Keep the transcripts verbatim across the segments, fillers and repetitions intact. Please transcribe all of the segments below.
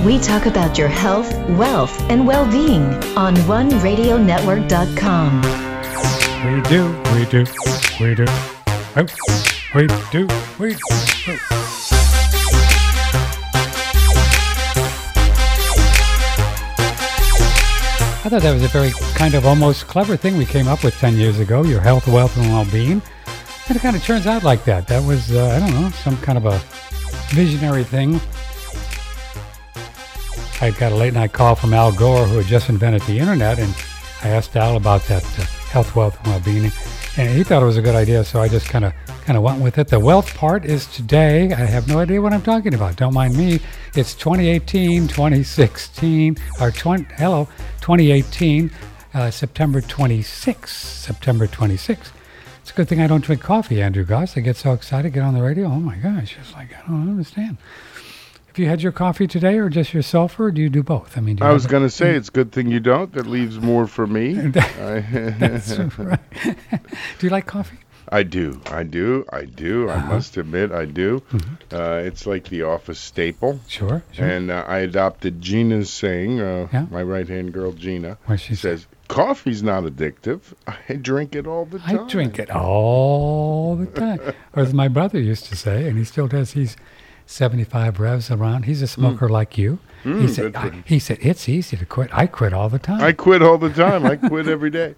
We talk about your health, wealth, and well-being on one radio network dot com. We do, we do, we do. Oh, we do, we do. I thought that was a very kind of almost clever thing we came up with ten years ago, your health, wealth, and well-being. And it kind of turns out like that. That was, uh, I don't know, some kind of a visionary thing. I got a late-night call from Al Gore, who had just invented the internet, and I asked Al about that uh, health, wealth, and well-being, and he thought it was a good idea, so I just kind of kind of went with it. The wealth part is today. I have no idea what I'm talking about. Don't mind me. It's twenty eighteen, twenty sixteen, or twenty, hello, twenty eighteen, uh, September twenty-sixth, September twenty-sixth. It's a good thing I don't drink coffee, Andrew Goss. I get so excited, get on the radio. Oh my gosh, it's like, I don't understand. Have you had your coffee today, or just yourself, or do you do both? I mean, do you I was going to say, it's a good thing you don't. That leaves more for me. That's right. Do you like coffee? I do. I do. I do. Uh-huh. I must admit, I do. Mm-hmm. Uh, it's like the office staple. Sure, sure. And uh, I adopted Gina's saying, uh, yeah. my right-hand girl, Gina, what she says, say? Coffee's not addictive. I drink it all the time. I drink it all the time. Or as my brother used to say, and he still does, he's seventy-five revs around. He's a smoker mm. like you. Mm, he said, I, he said, it's easy to quit. I quit all the time. I quit all the time. I quit every day.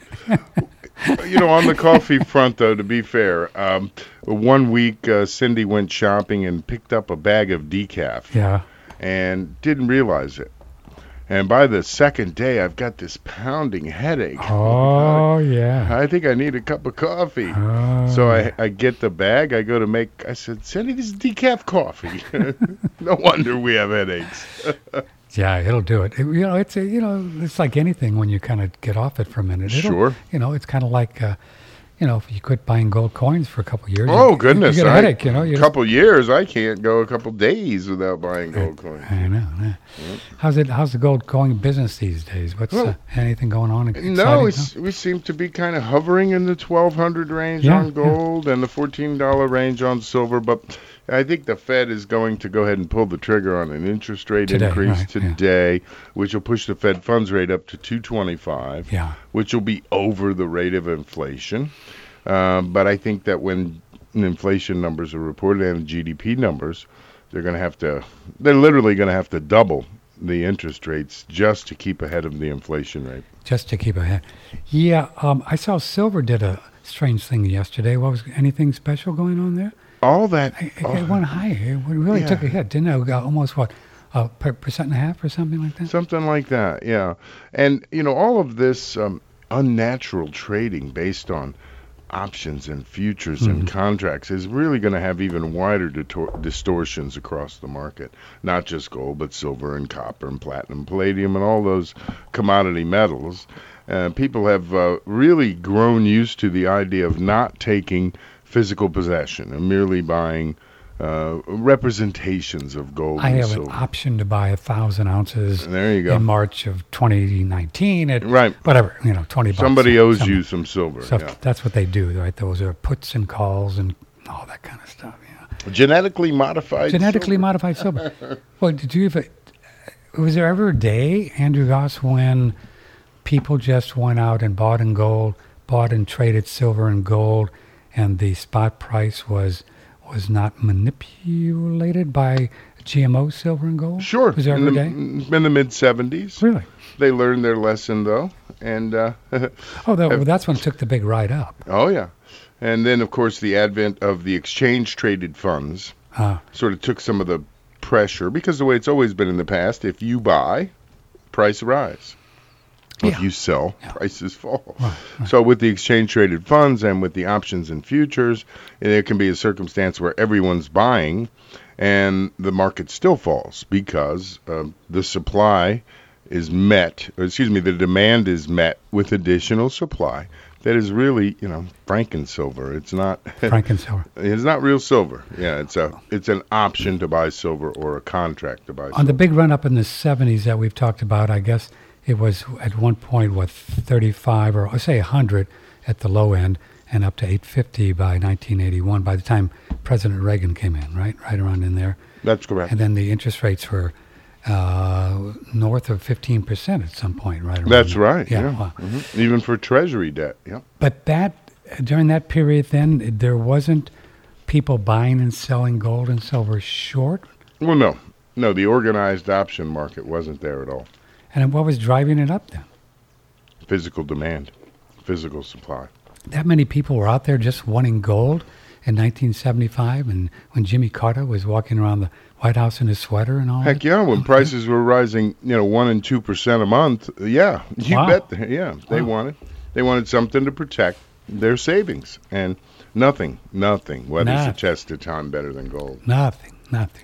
You know, on the coffee front, though, to be fair, um, one week uh, Cindy went shopping and picked up a bag of decaf. Yeah. And didn't realize it. And by the second day, I've got this pounding headache. Oh, yeah. I think I need a cup of coffee. Oh. So I, I get the bag. I go to make, I said, Cindy, this is decaf coffee. No wonder we have headaches. Yeah, it'll do it. it. You know, it's a, you know, it's like anything when you kind of get off it for a minute. It'll, sure. You know, it's kind of like, uh, you know, if you quit buying gold coins for a couple of years. Oh, you, goodness. You get a headache, you know. A couple just, years, I can't go a couple days without buying gold coins. I know. Yeah. Yep. How's it? How's the gold coin business these days? What's well, uh, anything going on? Exciting, no, we, huh? we seem to be kind of hovering in the twelve hundred range yeah, on gold yeah. and the fourteen dollar range on silver, but I think the Fed is going to go ahead and pull the trigger on an interest rate today, increase right, today, yeah. which will push the Fed funds rate up to two twenty-five, yeah. which will be over the rate of inflation. Um, but I think that when inflation numbers are reported and G D P numbers, they're going to have to, they're literally going to have to double the interest rates just to keep ahead of the inflation rate. Just to keep ahead. Yeah, um, I saw silver did a strange thing yesterday. What was anything special going on there? All that. It, it oh, went higher. It really yeah. took a hit, didn't it? it got almost, what, a per percent and a half or something like that? Something like that, yeah. And, you know, all of this um, unnatural trading based on options and futures mm-hmm. and contracts is really going to have even wider ditor- distortions across the market. Not just gold, but silver and copper and platinum, palladium, and all those commodity metals. Uh, people have uh, really grown used to the idea of not taking physical possession and merely buying uh, representations of gold I and have silver. An option to buy a thousand ounces there you go. in March of twenty nineteen at right. whatever, you know, twenty bucks. Somebody owes some, you some silver. So yeah. That's what they do, right? Those are puts and calls and all that kind of stuff. Yeah. Genetically modified. Genetically silver. modified silver. Well, did you ever? Was there ever a day, Andrew Goss, when people just went out and bought in gold, bought and traded silver and gold, and the spot price was was not manipulated by G M O silver and gold? Sure. Was there ever in the, a day? In the mid seventies. Really? They learned their lesson, though. and uh, Oh, that, well, that's when it took the big ride up. Oh, yeah. And then, of course, the advent of the exchange-traded funds ah. sort of took some of the pressure, because the way it's always been in the past, if you buy, price rise. Yeah. If you sell, yeah. prices fall. Right, right. So with the exchange-traded funds and with the options and futures, there can be a circumstance where everyone's buying and the market still falls because uh, the supply is met, or excuse me, the demand is met with additional supply that is really, you know, franken-silver. It's not franken-silver. It's not real silver. Yeah, it's a it's an option to buy silver or a contract to buy silver. On the big run-up in the seventies that we've talked about, I guess it was at one point, what, thirty-five or I'll say one hundred at the low end and up to eight fifty by nineteen eighty-one, by the time President Reagan came in, right? Right around in there. That's correct. And then the interest rates were uh, north of fifteen percent at some point, right? around That's there. right. Yeah. Yeah. Wow. Mhm. Even for Treasury debt. Yeah. But that during that period, then there wasn't people buying and selling gold and silver short. Well, no, no. The organized option market wasn't there at all. And what was driving it up then? Physical demand, physical supply. That many people were out there just wanting gold in nineteen seventy-five, and when Jimmy Carter was walking around the White House in his sweater and all Heck that? yeah, when prices were rising, you know, one and two percent a month, yeah, you Wow. bet. they- Yeah, they Wow. wanted, they wanted something to protect their savings, and nothing, nothing weathers Nah. the test of time better than gold. Nothing, nothing.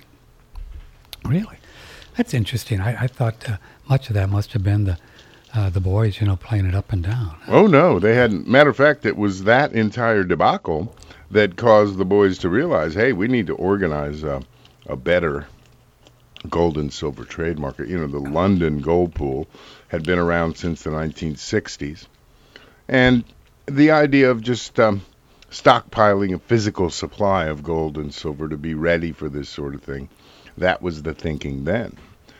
Really? That's interesting. I, I thought uh, much of that must have been the uh, the boys, you know, playing it up and down. Oh no, they hadn't. Matter of fact, it was that entire debacle that caused the boys to realize, hey, we need to organize a, a better gold and silver trade market. You know, the London Gold Pool had been around since the nineteen sixties, and the idea of just um, stockpiling a physical supply of gold and silver to be ready for this sort of thing, that was the thinking then.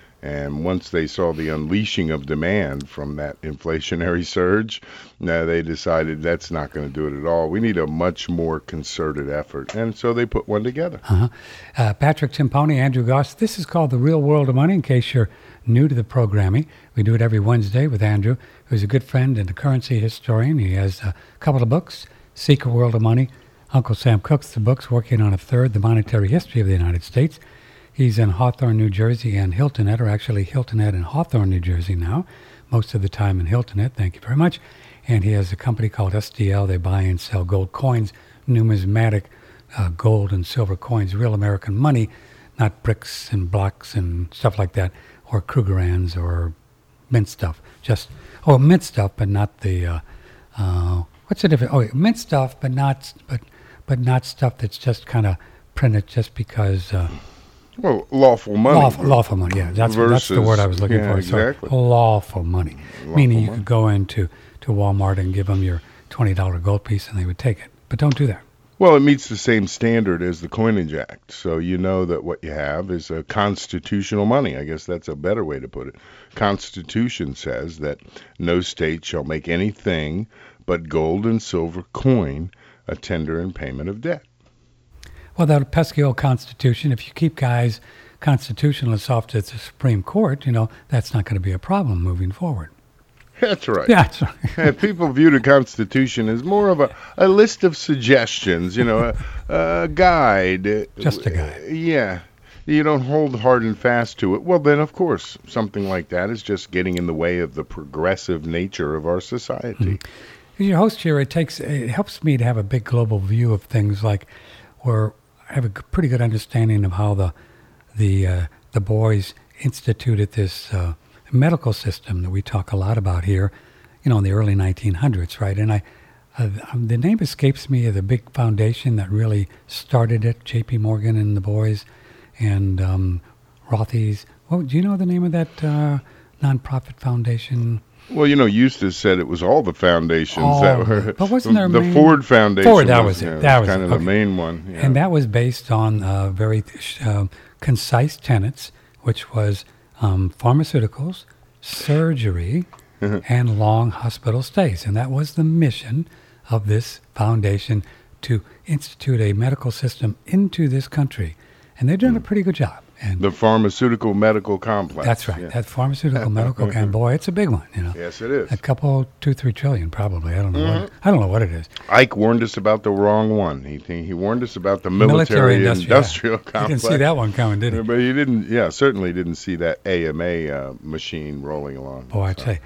And once they saw the unleashing of demand from that inflationary surge, now they decided that's not going to do it at all. We need a much more concerted effort. And so they put one together. Uh-huh. Uh, Patrick Timpone, Andrew Goss. This is called The Real World of Money, in case you're new to the programming. We do it every Wednesday with Andrew, who's a good friend and a currency historian. He has a couple of books, Secret World of Money, Uncle Sam Cooks, the books, working on a third, The Monetary History of the United States. He's in Hawthorne, New Jersey, and Hilton Head, or actually Hilton Head and Hawthorne, New Jersey now. Most of the time in Hilton Head, thank you very much. And he has a company called S D L. They buy and sell gold coins, numismatic uh, gold and silver coins, real American money, not bricks and blocks and stuff like that, or Krugerrands or mint stuff. Just, oh, mint stuff, but not the, uh, uh, what's the difference? Oh, mint stuff, but not, but, but not stuff that's just kind of printed just because... Uh, Well, lawful money. Lawful, lawful money, yeah. That's, that's the versus- word I was looking yeah, for. exactly. So lawful money. Lawful Meaning you money. could go into to Walmart and give them your twenty dollars gold piece and they would take it. But don't do that. Well, it meets the same standard as the Coinage Act. So you know that what you have is a constitutional money. I guess that's a better way to put it. Constitution says that no state shall make anything but gold and silver coin a tender in payment of debt. Well, that pesky old Constitution, if you keep guys constitutionalists off to the Supreme Court, you know, that's not going to be a problem moving forward. That's right. Yeah, that's right. And people view the Constitution as more of a, a list of suggestions, you know, a, a guide. Just a guide. Yeah. You don't hold hard and fast to it. Well, then, of course, something like that is just getting in the way of the progressive nature of our society. Mm-hmm. As your host here, it takes it helps me to have a big global view of things, like where I have a g- pretty good understanding of how the the uh, the boys instituted this uh, medical system that we talk a lot about here, you know, in the early nineteen hundreds, right? And I, uh, um, the name escapes me of the big foundation that really started it, J P Morgan and the boys, and um, Rothy's. Oh, do you know the name of that uh, nonprofit foundation? Well, you know, Eustace said it was all the foundations All that of were. it. But wasn't there a the main- Ford Foundation? Ford, that was it. yeah, That was kind it. of the Okay. main one. Yeah. And that was based on uh, very uh, concise tenets, which was um, pharmaceuticals, surgery, and long hospital stays. And that was the mission of this foundation, to institute a medical system into this country. And they're doing a pretty good job. And the pharmaceutical medical complex. that's right. Yeah. That pharmaceutical medical and boy, it's a big one. You know, Yes, it is. a couple, two, three trillion probably. I don't know. What, I don't know what it is. Ike warned us about the wrong one. He he warned us about the military, industrial, industrial yeah. complex. He didn't see that one coming, did he? But he didn't. Yeah, certainly didn't see that A M A uh, machine rolling along. Boy, I tell you.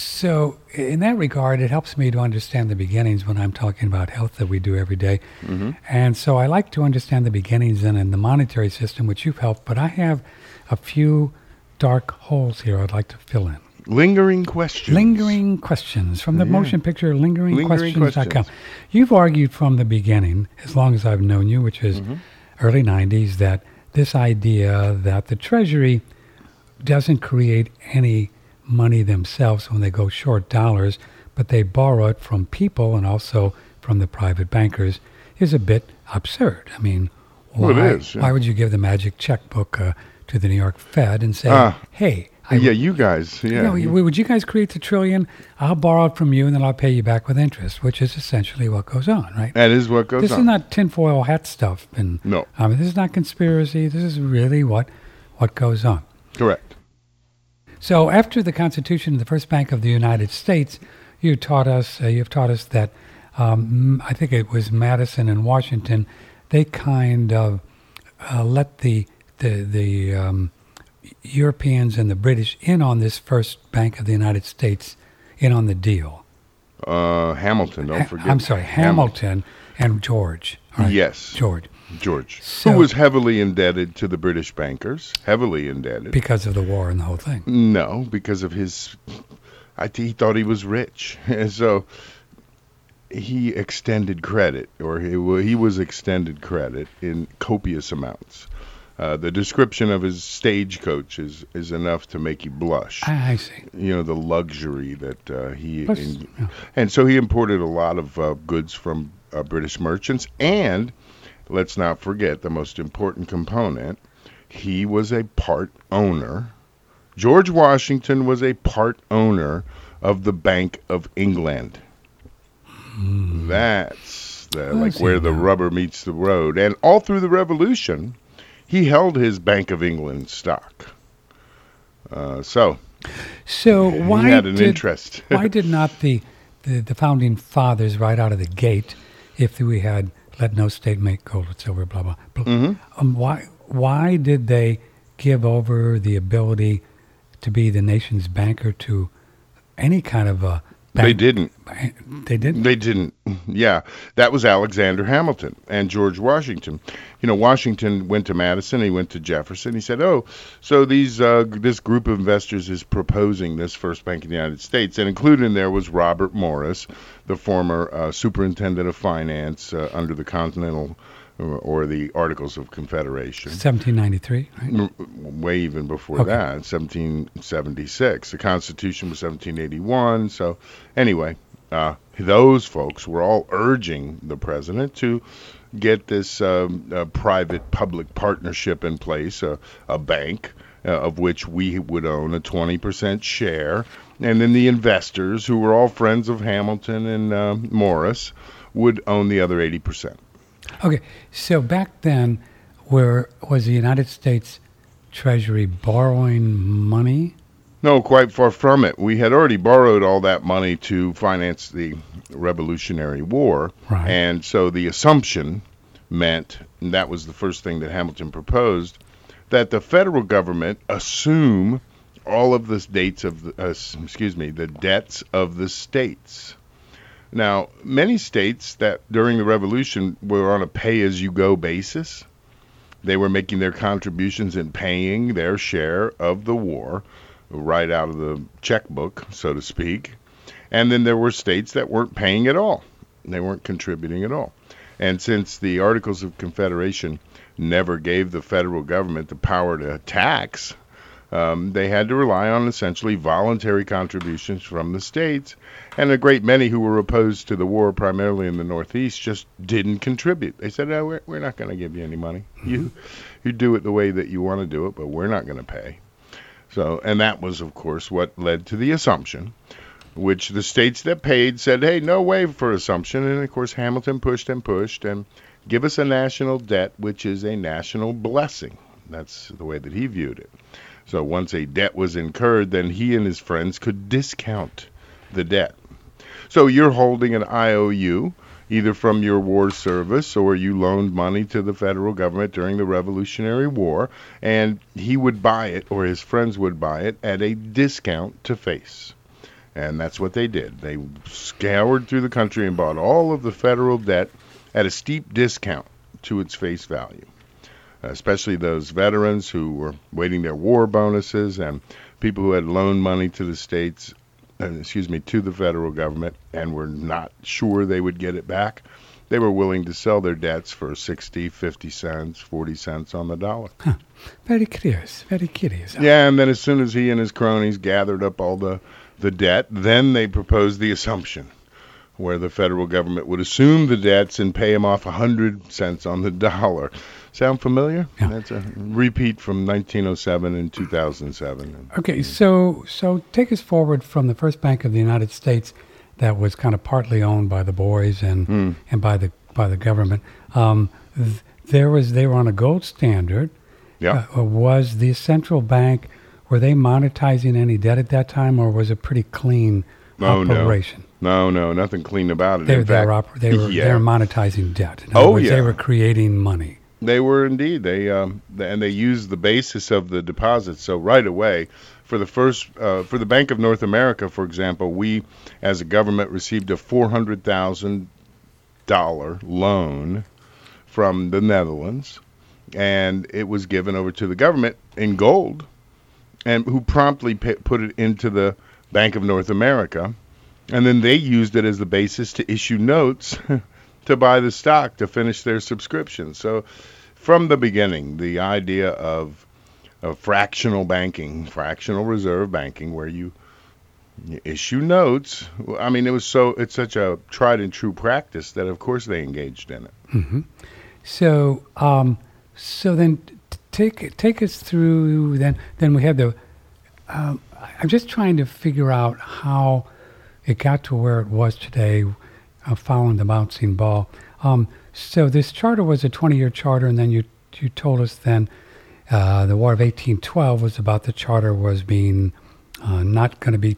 So in that regard, it helps me to understand the beginnings when I'm talking about health that we do every day. Mm-hmm. And so I like to understand the beginnings and in the monetary system, which you've helped, but I have a few dark holes here I'd like to fill in. Lingering questions. Lingering questions from the Yeah. motion picture lingering Lingering questions dot com. questions. You've argued from the beginning, as long as I've known you, which is Mm-hmm. early nineties, that this idea that the Treasury doesn't create any money themselves when they go short dollars, but they borrow it from people and also from the private bankers is a bit absurd. I mean, why, Well, it is, yeah. why would you give the magic checkbook uh, to the New York Fed and say, Ah. hey, I, yeah, you guys. Yeah. you know, would you guys create the trillion? I'll borrow it from you, and then I'll pay you back with interest, which is essentially what goes on, right? That is what goes this on. is not tinfoil hat stuff. And, No. I mean, this is not conspiracy. This is really what what goes on. Correct. So after the Constitution of the First Bank of the United States, you taught us, uh, you've taught us that, um, I think it was Madison and Washington, they kind of uh, let the the the um, Europeans and the British in on this first Bank of the United States, in on the deal. Uh, Hamilton, don't Ha- forget. I'm sorry, Hamilton and George. Right? Yes. George. George, So- who was heavily indebted to the British bankers, heavily indebted. Because of the war and the whole thing. No, because of his, I think he thought he was rich, and so he extended credit, or he, wa- he was extended credit in copious amounts. Uh, the description of his stagecoach is, is enough to make you blush. I, I see. You know, the luxury that uh, he, Plus, in, yeah. and so he imported a lot of uh, goods from uh, British merchants, and let's not forget the most important component, he was a part owner. George Washington was a part owner of the Bank of England. Mm. That's the, I like see where the now. rubber meets the road. And all through the Revolution, he held his Bank of England stock. Uh, so So why he had an did, interest. why did not the, the, the founding fathers right out of the gate, if we had let no state make gold with silver, blah, blah, blah, Mhm. um, why, why did they give over the ability to be the nation's banker to any kind of a bank? They didn't. They didn't? They didn't. Yeah, that was Alexander Hamilton and George Washington. You know, Washington went to Madison. He went to Jefferson. He said, "Oh, so these uh, this group of investors is proposing this first bank in the United States," and included in there was Robert Morris, the former uh, superintendent of finance uh, under the Continental or, or the Articles of Confederation. seventeen ninety-three, right? M- Way even before Okay. that, seventeen seventy-six. The Constitution was seventeen eighty-one. So anyway, uh, those folks were all urging the president to get this um, uh, private-public partnership in place, uh, a bank uh, of which we would own a twenty percent share, and then the investors, who were all friends of Hamilton and uh, Morris, would own the other eighty percent. Okay, so back then, where was the United States Treasury borrowing money? No, quite far from it. We had already borrowed all that money to finance the Revolutionary War. Right. And so the assumption meant, and that was the first thing that Hamilton proposed, that the federal government assume all of the dates of the, uh, excuse me, the debts of the states. Now, many states that during the Revolution were on a pay-as-you-go basis. They were making their contributions and paying their share of the war right out of the checkbook, so to speak. And then there were states that weren't paying at all. They weren't contributing at all. And since the Articles of Confederation never gave the federal government the power to tax, um, they had to rely on essentially voluntary contributions from the states. And a great many who were opposed to the war, primarily in the Northeast, just didn't contribute. They said, "Oh, we're, we're not going to give you any money. You, you do it the way that you want to do it, but we're not going to pay." So, and that was, of course, what led to the assumption, which the states that paid said, "Hey, no way for assumption." And, of course, Hamilton pushed and pushed and give us a national debt, which is a national blessing. That's the way that he viewed it. So once a debt was incurred, then he and his friends could discount the debt. So you're holding an I O U, either from your war service or you loaned money to the federal government during the Revolutionary War, and he would buy it, or his friends would buy it, at a discount to face. And that's what they did. They scoured through the country and bought all of the federal debt at a steep discount to its face value. Especially those veterans who were waiting their war bonuses and people who had loaned money to the states, uh, excuse me, to the federal government and were not sure they would get it back. They were willing to sell their debts for sixty, fifty cents, forty cents on the dollar. Huh. Very curious, very curious. Yeah, and then as soon as he and his cronies gathered up all the, the debt, then they proposed the assumption, where the federal government would assume the debts and pay him off one hundred cents on the dollar. Sound familiar? Yeah. That's a repeat from nineteen oh seven and two thousand seven. Okay, so so take us forward from the first Bank of the United States that was kind of partly owned by the boys and Mm. and by the by the government. Um, th- there was they were on a gold standard. Yeah. Uh, was the central bank, were they monetizing any debt at that time, or was it pretty clean Oh, no. operation? No, no, nothing clean about it. They, In they, fact, were oper- they were yeah. they were monetizing debt. In other Oh, words, yeah. they were creating money. They were indeed. They um, th- and they used the basis of the deposits. So right away, for the first, uh, for the Bank of North America, for example, we, as a government, received a four hundred thousand dollar loan from the Netherlands, and it was given over to the government in gold, and who promptly pa put it into the Bank of North America, and then they used it as the basis to issue notes to buy the stock to finish their subscription. So from the beginning, the idea of, of fractional banking, fractional reserve banking, where you, you issue notes, I mean, it was so it's such a tried and true practice that of course they engaged in it. Mm-hmm. So um, so then t- take take us through. Then then we had the. Um, I'm just trying to figure out how it got to where it was today, uh, following the bouncing ball. Um, so this charter was a twenty-year charter, and then you you told us then uh, the War of eighteen twelve was about the charter was being uh, not going to be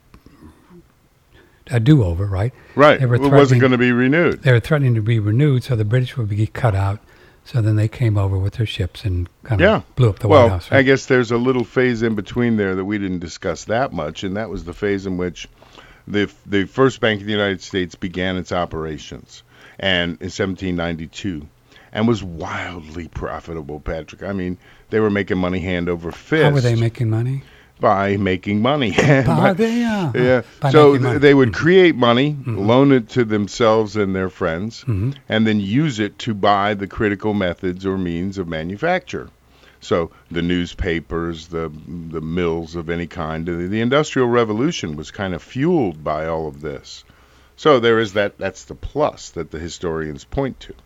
a do-over, right? Right. They were It wasn't threatening- going to be renewed. They were threatening to be renewed, so the British would be cut out. So then they came over with their ships and kind of Yeah. blew up the well, White House. I Right? guess there's a little phase in between there that we didn't discuss that much, and that was the phase in which the the first Bank of the United States began its operations, and in seventeen ninety-two, and was wildly profitable, Patrick. I mean, they were making money hand over fist. How were they making money? By making money. By, By- they, yeah. yeah. By So making money. th- they would create money, Mhm. loan it to themselves and their friends, Mhm. and then use it to buy the critical methods or means of manufacture. So the newspapers, the the mills of any kind, the, the Industrial Revolution was kind of fueled by all of this. So there is that. That's the plus that the historians point to.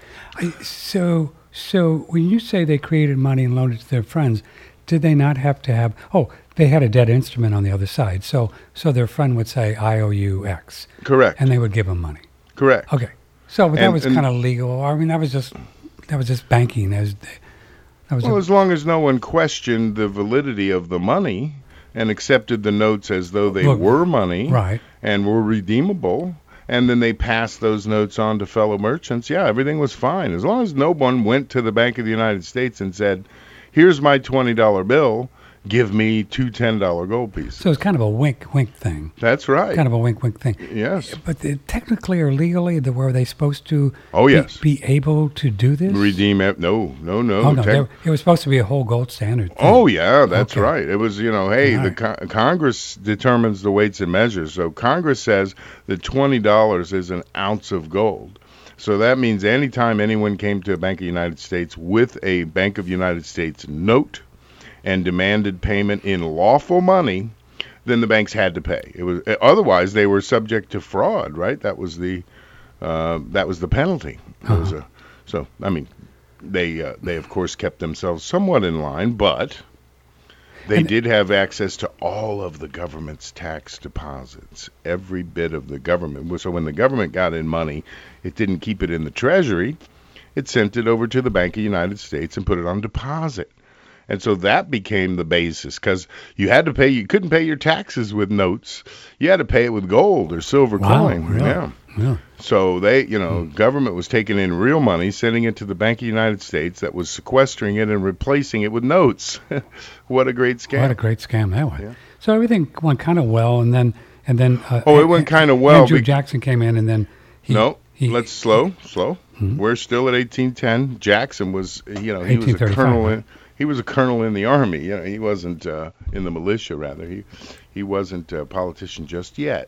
I, so, so when you say they created money and loaned it to their friends, did they not have to have? Oh, they had a debt instrument on the other side. So, so their friend would say, "I owe you X," Correct. and they would give them money. Correct. Okay, so but that And- was and- kind of legal. I mean, that was just that was just banking. As that was Well, a, as long as no one questioned the validity of the money and accepted the notes as though they Look, were money right. and were redeemable, and then they passed those notes on to fellow merchants, yeah, everything was fine. As long as no one went to the Bank of the United States and said, here's my twenty dollar bill, give me two ten dollar gold pieces. So it's kind of a wink, wink thing. That's right. Kind of a wink, wink thing. Yes. But the, technically or legally, the, were they supposed to Oh, be- yes. be, able to do this? Redeem it. No, no, no. Oh, no, Tec- they were- it was supposed to be a whole gold standard thing. Oh, yeah, that's Okay. right. It was, you know, hey, All the right. co- Congress determines the weights and measures. So Congress says that twenty dollars is an ounce of gold. So that means anytime anyone came to a Bank of the United States with a Bank of the United States note and demanded payment in lawful money, then the banks had to pay. It was otherwise they were subject to fraud, right? That was the uh, that was the penalty. It was a, so I mean, they uh, they of course kept themselves somewhat in line, but they And- did have access to all of the government's tax deposits, every bit of the government. So when the government got in money, it didn't keep it in the Treasury. It sent it over to the Bank of the United States and put it on deposit. And so that became the basis, because you had to pay, you couldn't pay your taxes with notes. You had to pay it with gold or silver Wow, coin. really? Yeah. Yeah. So they, you know, government was taking in real money, sending it to the Bank of the United States that was sequestering it and replacing it with notes. What a great scam. What a great scam that was. Yeah. So everything went kind of well, and then and then. Uh, Oh, it went kind of well. Andrew be- Jackson came in, and then he. no, he, let's slow, slow. Mhm. We're still at eighteen ten. Jackson was, you know, he was a eighteen thirty-five, colonel right? in, he was a colonel in the army. You know, he wasn't uh, in the militia, rather. He he wasn't a politician just yet.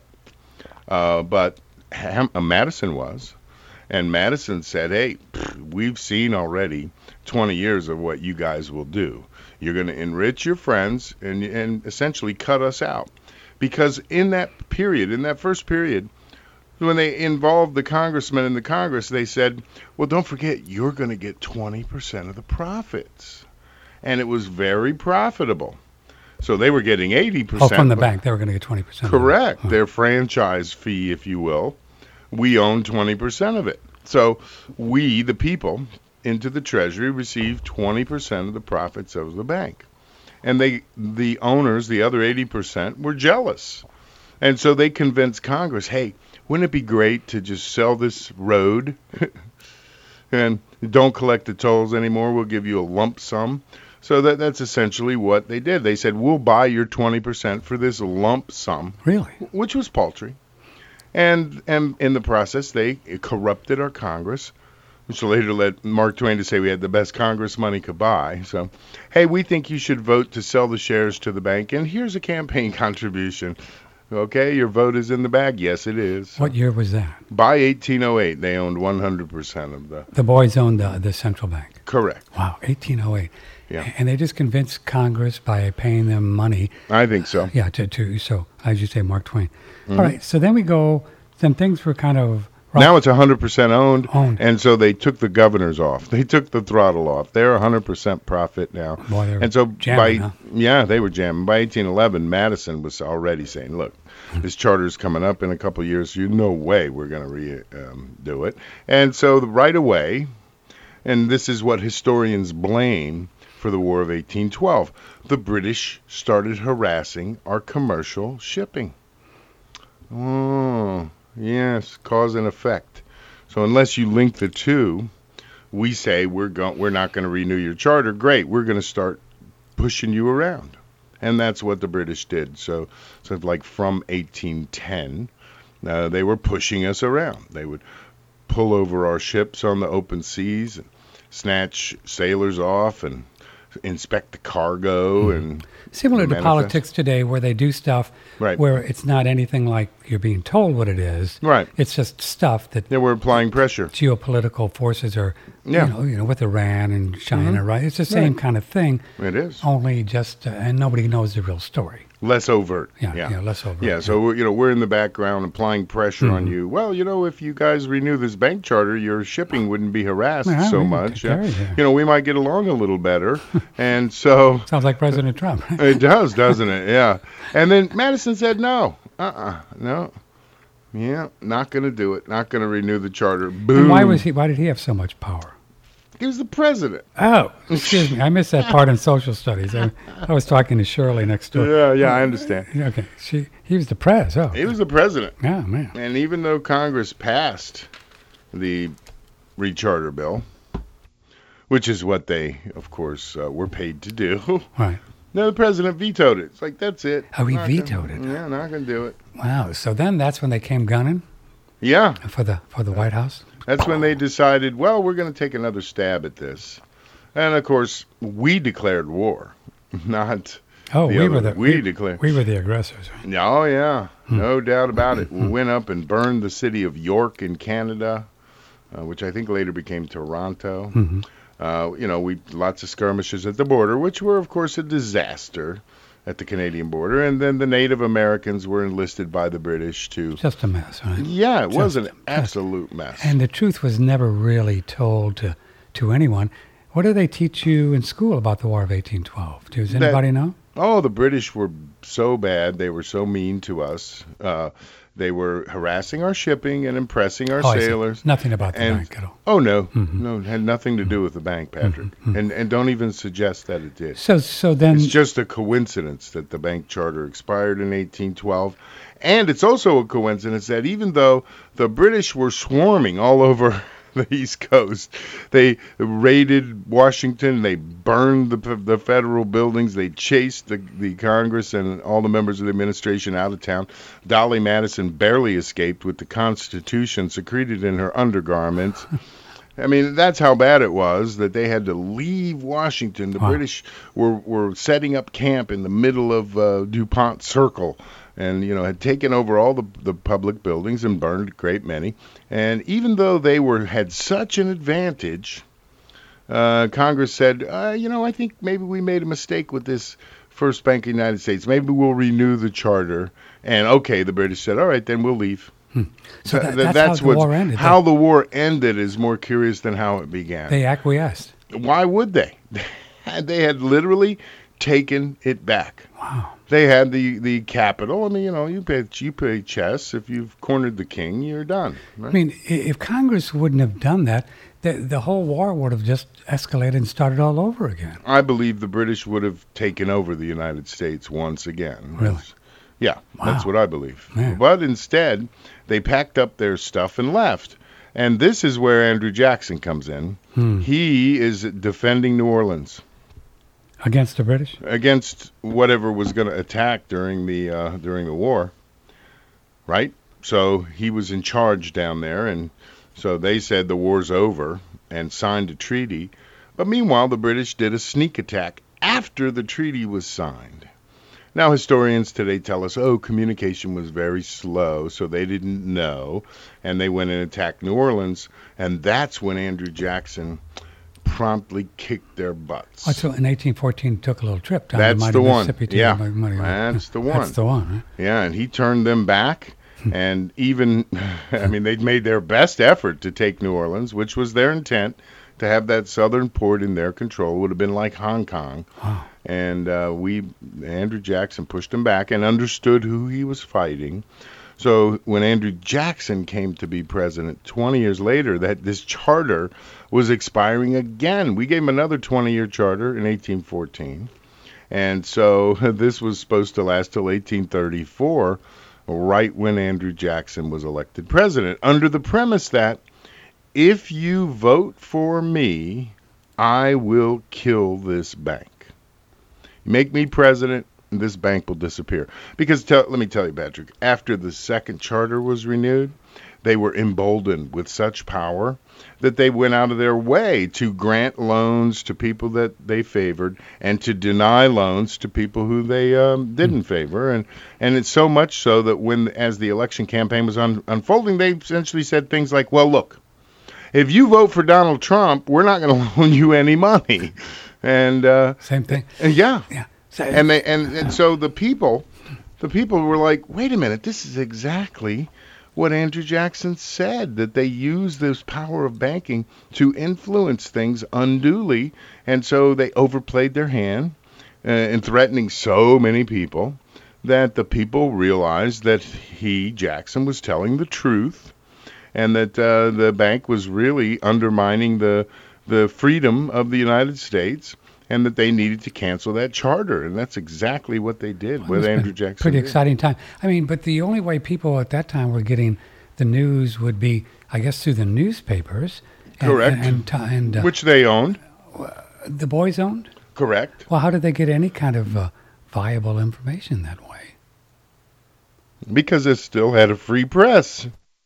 Uh, but Ham- uh, Madison was. And Madison said, hey, pff, we've seen already twenty years of what you guys will do. You're going to enrich your friends and, and essentially cut us out. Because in that period, in that first period, When they involved the congressmen in the Congress, they said, well, don't forget, you're going to get twenty percent of the profits. And it was very profitable. So they were getting eighty percent. Oh, from the bank, they were going to get twenty percent. Correct. Oh. Their franchise fee, if you will. We own twenty percent of it. So we, the people, into the Treasury, receive twenty percent of the profits of the bank. And they, the owners, the other eighty percent, were jealous. And so they convinced Congress, hey, wouldn't it be great to just sell this road and don't collect the tolls anymore? We'll give you a lump sum. So that that's essentially what they did. They said, we'll buy your twenty percent for this lump sum. Really? Which was paltry. And, and in the process, they corrupted our Congress, which later led Mark Twain to say we had the best Congress money could buy. So, hey, we think you should vote to sell the shares to the bank, and here's a campaign contribution. Okay, your vote is in the bag. Yes, it is. What year was that? By eighteen oh eight, they owned one hundred percent of the... The boys owned the, the central bank. Correct. Wow, eighteen oh eight. Yeah. And they just convinced Congress by paying them money. I think so. Yeah, to, to so, as you say, Mark Twain. Mm-hmm. All right, so then we go, then things were kind of... Now it's one hundred percent owned, Owned. and so they took the governors off. They took the throttle off. They're one hundred percent profit now. Boy, they were and so jamming, by huh? yeah, they were jamming. By eighteen eleven, Madison was already saying, "Look, this charter's coming up in a couple of years. You no way we're going to re um, do it." And so the, right away, and this is what historians blame for the War of eighteen twelve, the British started harassing our commercial shipping. Oh. Yes, cause and effect. So unless you link the two, we say we're go- we're not going to renew your charter. Great, we're going to start pushing you around, and that's what the British did. So, so like from eighteen ten, uh, they were pushing us around. They would pull over our ships on the open seas, and snatch sailors off, and inspect the cargo, mm. and similar to manifest. Politics today, where they do stuff right. where it's not anything like you're being told what it is. Right. It's just stuff that they were applying pressure. Geopolitical forces are, yeah. you know, you know, with Iran and China, mm-hmm. right? It's the same right. kind of thing. It is. Only just, uh, and nobody knows the real story. Less overt. Yeah, yeah, yeah, less overt. Yeah, so we're, you know, we're in the background applying pressure mm-hmm. on you. Well, you know, if you guys renew this bank charter, your shipping wouldn't be harassed yeah, so we much. Yeah. Yeah. You know, we might get along a little better. And so sounds like President Trump. Right? It does, doesn't it? Yeah. And then Madison said no. Uh-uh. No. Yeah, not going to do it. Not going to renew the charter. Boom. And why was he? Why did he have so much power? He was the president. Oh, excuse me. I missed that part in social studies. I, I was talking to Shirley next door. Yeah, yeah, I understand. Okay, she he was the pres. Oh, he was the president. Yeah, man. And even though Congress passed the recharter bill, which is what they, of course, uh, were paid to do. Right. No, the president vetoed it. It's like, that's it. Oh, he not vetoed gonna, it. Yeah, not going to do it. Wow. So then that's when they came gunning Yeah. for the for the White House. That's when they decided, well, we're going to take another stab at this. And, of course, we declared war, not Oh, the we other. were the we, we, declared. we were the aggressors. Right? Oh, yeah. Hmm. No doubt about it. We went up and burned the city of York in Canada, uh, which I think later became Toronto. Mm-hmm. Uh, you know, we lots of skirmishes at the border, which were, of course, a disaster at the Canadian border. And then the Native Americans were enlisted by the British to... Just a mess, right? Yeah, it Just was an a- absolute mess. And the truth was never really told to, to anyone. What do they teach you in school about the War of eighteen twelve? Does That- anybody know? Oh, the British were so bad. They were so mean to us. Uh, they were harassing our shipping and impressing our Oh, I see. sailors. Nothing about the And- bank at all. Oh, no. Mm-hmm. No, it had nothing to do with the bank, Patrick. Mm-hmm. And and don't even suggest that it did. So so then It's just a coincidence that the bank charter expired in eighteen twelve. And it's also a coincidence that even though the British were swarming all over the East Coast, they raided Washington, they burned the the federal buildings, they chased the, the Congress and all the members of the administration out of town. Dolly Madison barely escaped with the Constitution secreted in her undergarments. I mean, that's how bad it was that they had to leave Washington. The Wow. British were, were setting up camp in the middle of uh, DuPont Circle and, you know, had taken over all the, the public buildings and burned a great many. And even though they were had such an advantage, uh, Congress said, uh, you know, I think maybe we made a mistake with this First Bank of the United States. Maybe we'll renew the charter. And, okay, the British said, all right, then we'll leave. Hmm. So Th- that, th- that's, that's how the what's- war ended. How they, the war ended is more curious than how it began. they acquiesced. Why would they? They had literally taken it back. Wow. They had the, the capital. I mean, you know, you play, you play chess. If you've cornered the king, you're done. Right? I mean, i- if Congress wouldn't have done that, the, the whole war would have just escalated and started all over again. I believe the British would have taken over the United States once again. Really? Yeah, that's Wow. what I believe. Man. But instead, they packed up their stuff and left. And this is where Andrew Jackson comes in. Hmm. He is defending New Orleans Against the British? against whatever was going to attack during the uh, during the war, right? So he was in charge down there, and so they said the war's over and signed a treaty. But meanwhile, the British did a sneak attack after the treaty was signed. Now, historians today tell us, oh, communication was very slow, so they didn't know, and they went and attacked New Orleans, and that's when Andrew Jackson promptly kicked their butts. Oh, so in eighteen fourteen, took a little trip down That's the mighty the one. Mississippi to Yeah. the mighty- That's the one. That's the one, right? Yeah, and he turned them back, and even, I mean, they'd made their best effort to take New Orleans, which was their intent, to have that southern port in their control. It would have been like Hong Kong. Wow. And uh, we, Andrew Jackson pushed him back and understood who he was fighting. So when Andrew Jackson came to be president twenty years later, that this charter was expiring again. We gave him another twenty-year charter in eighteen fourteen. And so this was supposed to last till eighteen thirty-four, right when Andrew Jackson was elected president, under the premise that if you vote for me, I will kill this bank. Make me president, this bank will disappear. Because tell, let me tell you, Patrick, after the second charter was renewed, they were emboldened with such power that they went out of their way to grant loans to people that they favored and to deny loans to people who they um, didn't favor. And and it's so much so that when, as the election campaign was un- unfolding, they essentially said things like, well, look, if you vote for Donald Trump, we're not going to loan you any money. And uh, Same thing. and yeah, Yeah. So, and they and, and so the people, the people were like, wait a minute, this is exactly what Andrew Jackson said, that they use this power of banking to influence things unduly, and so they overplayed their hand uh, in threatening so many people that the people realized that he, Jackson, was telling the truth, and that uh, the bank was really undermining the the freedom of the United States, and that they needed to cancel that charter. And that's exactly what they did Well, with it's been Andrew Jackson. Pretty did. exciting time. I mean, but the only way people at that time were getting the news would be, I guess, through the newspapers. And, Correct. And, and, ti- and uh, Which they owned. the boys owned? Correct. Well, how did they get any kind of uh, viable information that way? Because it still had a free press.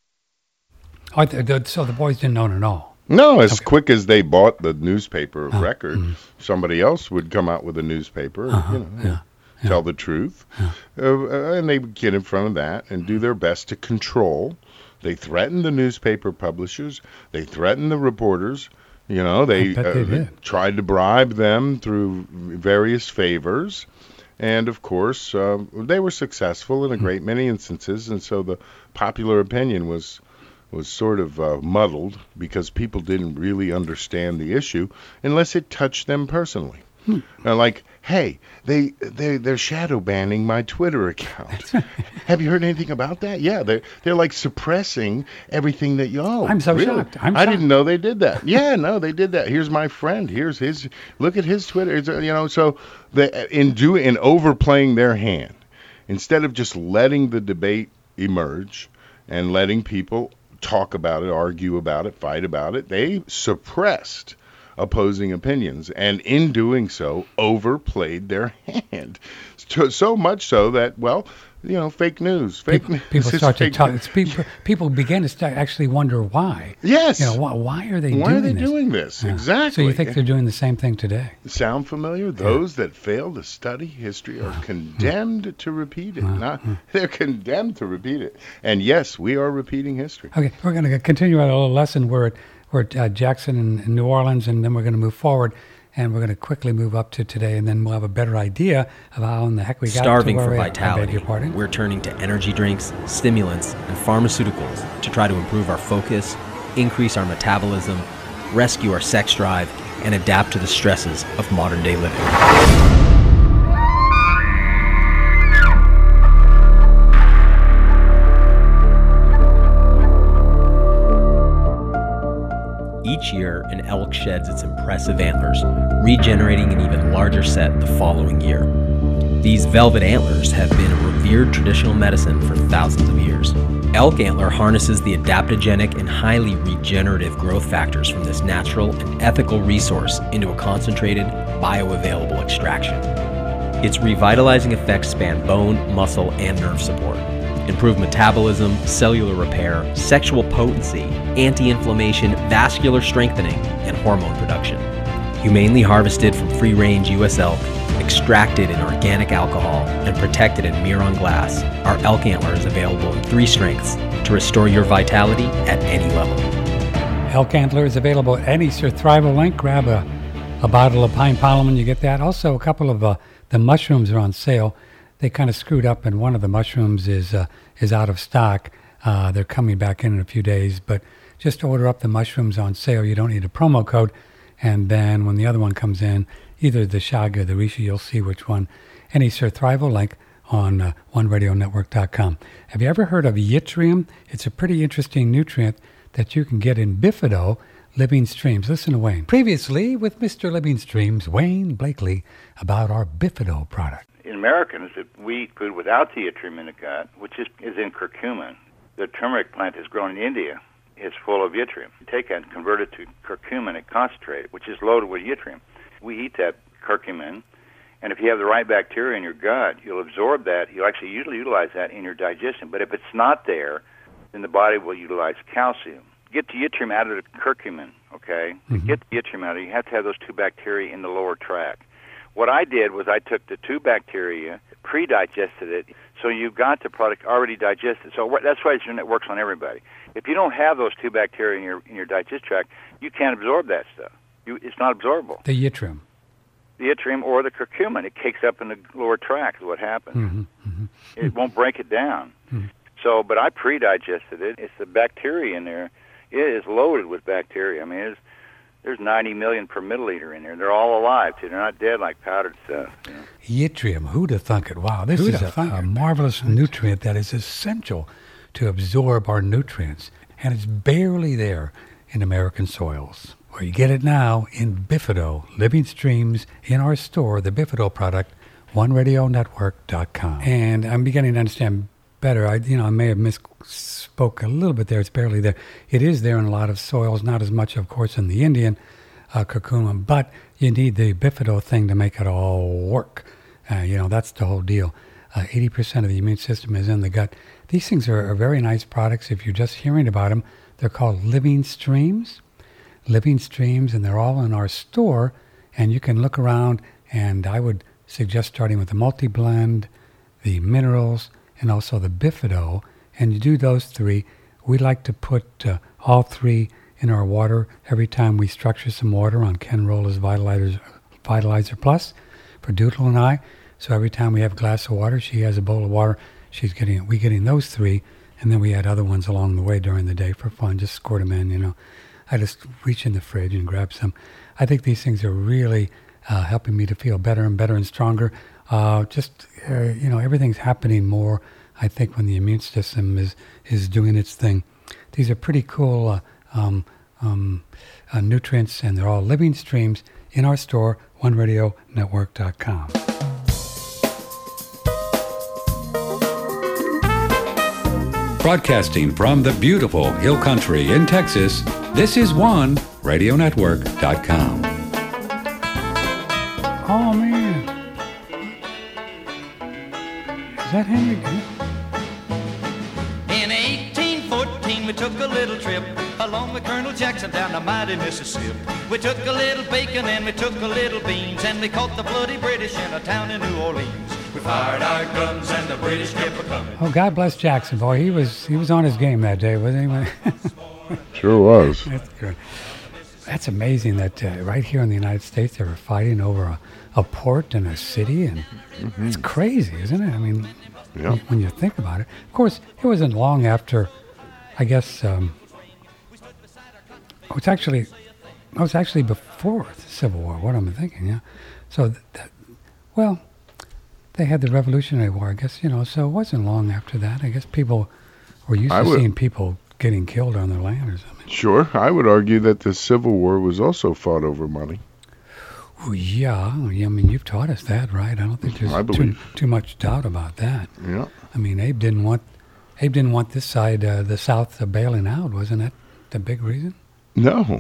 Oh, th- th- so the boys didn't own it all. No, as Okay. quick as they bought the newspaper Oh, record, mm. somebody else would come out with a newspaper, Uh-huh, you know, yeah, yeah. tell the truth. Yeah. Uh, and they would get in front of that and do their best to control. They threatened the newspaper publishers. They threatened the reporters. You know, they, I bet they did. tried to bribe them through various favors. And, of course, um, they were successful in a great many instances. And so the popular opinion was was sort of uh, muddled because people didn't really understand the issue unless it touched them personally. Hmm. Uh, like, hey, they they they're shadow banning my Twitter account. Have you heard anything about that? Yeah, they're they're like suppressing everything that you. Oh, I'm so really? shocked. I'm I shocked. didn't know they did that. Yeah, no, they did that. Here's my friend. Here's his. Look at his Twitter. It's, uh, you know, so the in doing in overplaying their hand, instead of just letting the debate emerge and letting people talk about it, argue about it, fight about it, they suppressed opposing opinions, and in doing so, overplayed their hand. So, so much so that, well, you know, fake news. Fake People, news. people is start to fake talk. news. It's people, people begin to start actually wonder why. Yes. You know, why, why are they Why doing are they this? doing this? Yeah. Exactly. So you think they're doing the same thing today? Sound familiar? Those that fail to study history are condemned to repeat it. Not, they're condemned to repeat it. And yes, we are repeating history. Okay, we're going to continue on a little lesson where, where uh, Jackson and, and New Orleans, and then we're going to move forward. and we're going to quickly move up to today, and then we'll have a better idea of how in the heck we got Starving to where for we vitality, are. I beg your pardon. We're turning to energy drinks, stimulants, and pharmaceuticals to try to improve our focus, increase our metabolism, rescue our sex drive, and adapt to the stresses of modern-day living. Each year, an elk sheds its impressive antlers, regenerating an even larger set the following year. These velvet antlers have been a revered traditional medicine for thousands of years. Elk antler harnesses the adaptogenic and highly regenerative growth factors from this natural and ethical resource into a concentrated, bioavailable extraction. Its revitalizing effects span bone, muscle, and nerve support, improve metabolism, cellular repair, sexual potency, anti-inflammation, vascular strengthening, and hormone production. Humanely harvested from free-range U S elk, extracted in organic alcohol, and protected in Miron glass, our elk antler is available in three strengths to restore your vitality at any level. Elk antler is available at any Surthrival link. Grab a, a bottle of pine pollen when you get that. Also, a couple of uh, the mushrooms are on sale. They kind of screwed up, and one of the mushrooms is uh, is out of stock. Uh, they're coming back in in a few days, but just order up the mushrooms on sale. You don't need a promo code. And then when the other one comes in, either the Shag or the Reishi, you'll see which one. Any Surthrival link on uh, one radio network dot com. Have you ever heard of yttrium? It's a pretty interesting nutrient that you can get in Bifido Living Streams. Listen to Wayne. Previously with Mister Living Streams, Wayne Blakely, about our Bifido product. In Americans, we eat food without the yttrium in the gut, which is, is in curcumin. The turmeric plant is grown in India. It's full of yttrium. You take it and convert it to curcumin and concentrate it, which is loaded with yttrium. We eat that curcumin, and if you have the right bacteria in your gut, you'll absorb that. You'll actually usually utilize that in your digestion. But if it's not there, then the body will utilize calcium. Get the yttrium out of the curcumin, okay? Mm-hmm. To get the yttrium out of it, you have to have those two bacteria in the lower tract. What I did was I took the two bacteria, pre-digested it, so you've got the product already digested. So that's why it works on everybody. If you don't have those two bacteria in your in your digestive tract, you can't absorb that stuff. You, it's not absorbable. The yttrium. The yttrium or the curcumin. It cakes up in the lower tract is what happens. Mm-hmm, mm-hmm. It won't break it down. Mm-hmm. So, but I pre-digested it. It's the bacteria in there. It is loaded with bacteria. I mean, it's, there's ninety million per milliliter in there. They're all alive, too. They're not dead like powdered stuff. You know? Yttrium, who'd have thunk it? Wow, this Who'da is a, a marvelous nutrient that is essential to absorb our nutrients, and it's barely there in American soils. Where you get it now in Bifido Living Streams in our store, the Bifido product, one radio network dot com. And I'm beginning to understand better. I, you know, I may have misspoke a little bit there. It's barely there. It is there in a lot of soils, not as much, of course, in the Indian uh, curcumin, but you need the Bifido thing to make it all work. Uh, you know, that's the whole deal. Uh, eighty percent of the immune system is in the gut. These things are, are very nice products. If you're just hearing about them, they're called Living Streams. Living Streams, and they're all in our store, and you can look around, and I would suggest starting with the multi-blend, the minerals, and also the Bifido, and you do those three. We like to put uh, all three in our water every time we structure some water on Ken Rolla's Vitalizer, Vitalizer Plus for Doodle and I. So every time we have a glass of water, she has a bowl of water, she's getting, we getting those three, and then we add other ones along the way during the day for fun, just squirt them in, you know. I just reach in the fridge and grab some. I think these things are really uh, helping me to feel better and better and stronger. Uh, just, uh, you know, everything's happening more, I think, when the immune system is, is doing its thing. These are pretty cool uh, um, um, uh, nutrients, and they're all Living Streams in our store, one radio network dot com. Broadcasting from the beautiful Hill Country in Texas, this is one radio network dot com. Oh, man. Is that Henry? In eighteen fourteen, we took a little trip along with Colonel Jackson down the mighty Mississippi. We took a little bacon and we took a little beans, and we caught the bloody British in a town in New Orleans. We fired our guns and the British kept a-coming. Oh, God bless Jackson, boy. He was he was on his game that day, wasn't he? Sure was. That's good. That's amazing that uh, right here in the United States they were fighting over a, a port in a city, and Mm-hmm. it's crazy, isn't it? I mean, Yeah. when, when you think about it. Of course, it wasn't long after, I guess, um, it was actually, it was actually before the Civil War, what am I thinking, yeah? So, th- that, well, they had the Revolutionary War, I guess, you know, so it wasn't long after that. I guess people were used I to would- seeing people getting killed on their land or something. Sure, I would argue that the Civil War was also fought over money. Well, yeah, I mean, you've taught us that, right? I don't think there's I too, believe. too much doubt about that. Yeah. I mean, Abe didn't want Abe didn't want this side, uh, the South, uh, bailing out. Wasn't that the big reason? No,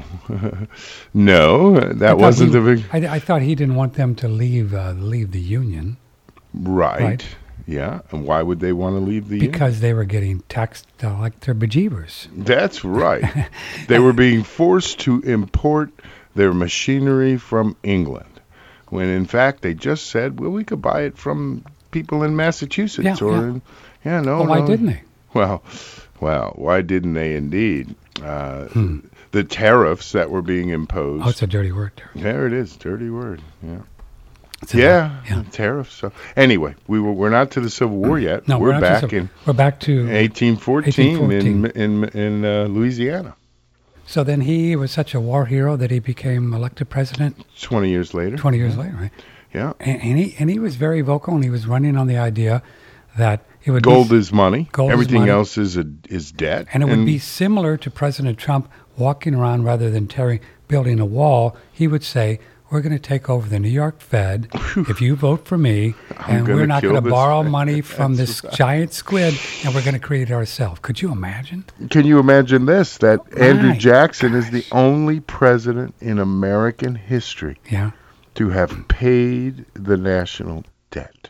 no, I that thought wasn't he, the big. I, I thought he didn't want them to leave uh, leave the Union Right. Right. Yeah. And why would they want to leave the Union? because they were getting taxed uh, like their bejeebers. That's right. They were being forced to import their machinery from England, when in fact they just said, well, we could buy it from people in Massachusetts. Yeah, or yeah. In, yeah, no, well, why no. didn't they? Well, well, why didn't they indeed? Uh, Hmm. The tariffs that were being imposed. Oh, it's a dirty word. There. There it is, dirty word. Yeah. It's a- Yeah, yeah. tariffs. So anyway, we were we're not to the Civil War yet. No, we're, not back just a- in we're back to eighteen fourteen, in in in uh, Louisiana. So then he was such a war hero that he became elected president Twenty years later. twenty years later, right? Yeah. And, and he and he was very vocal, and he was running on the idea that it would Gold be, is money. Gold is Everything money. else is a, is debt. and it would be similar to President Trump walking around rather than tearing, building a wall. He would say, "We're going to take over the New York Fed if you vote for me, I'm and gonna we're not kill going to this borrow thing." money from That's this giant squid, and we're going to create it ourselves." Could you imagine? Can you imagine this? That Andrew My Jackson is the only president in American history Yeah. to have paid the national debt.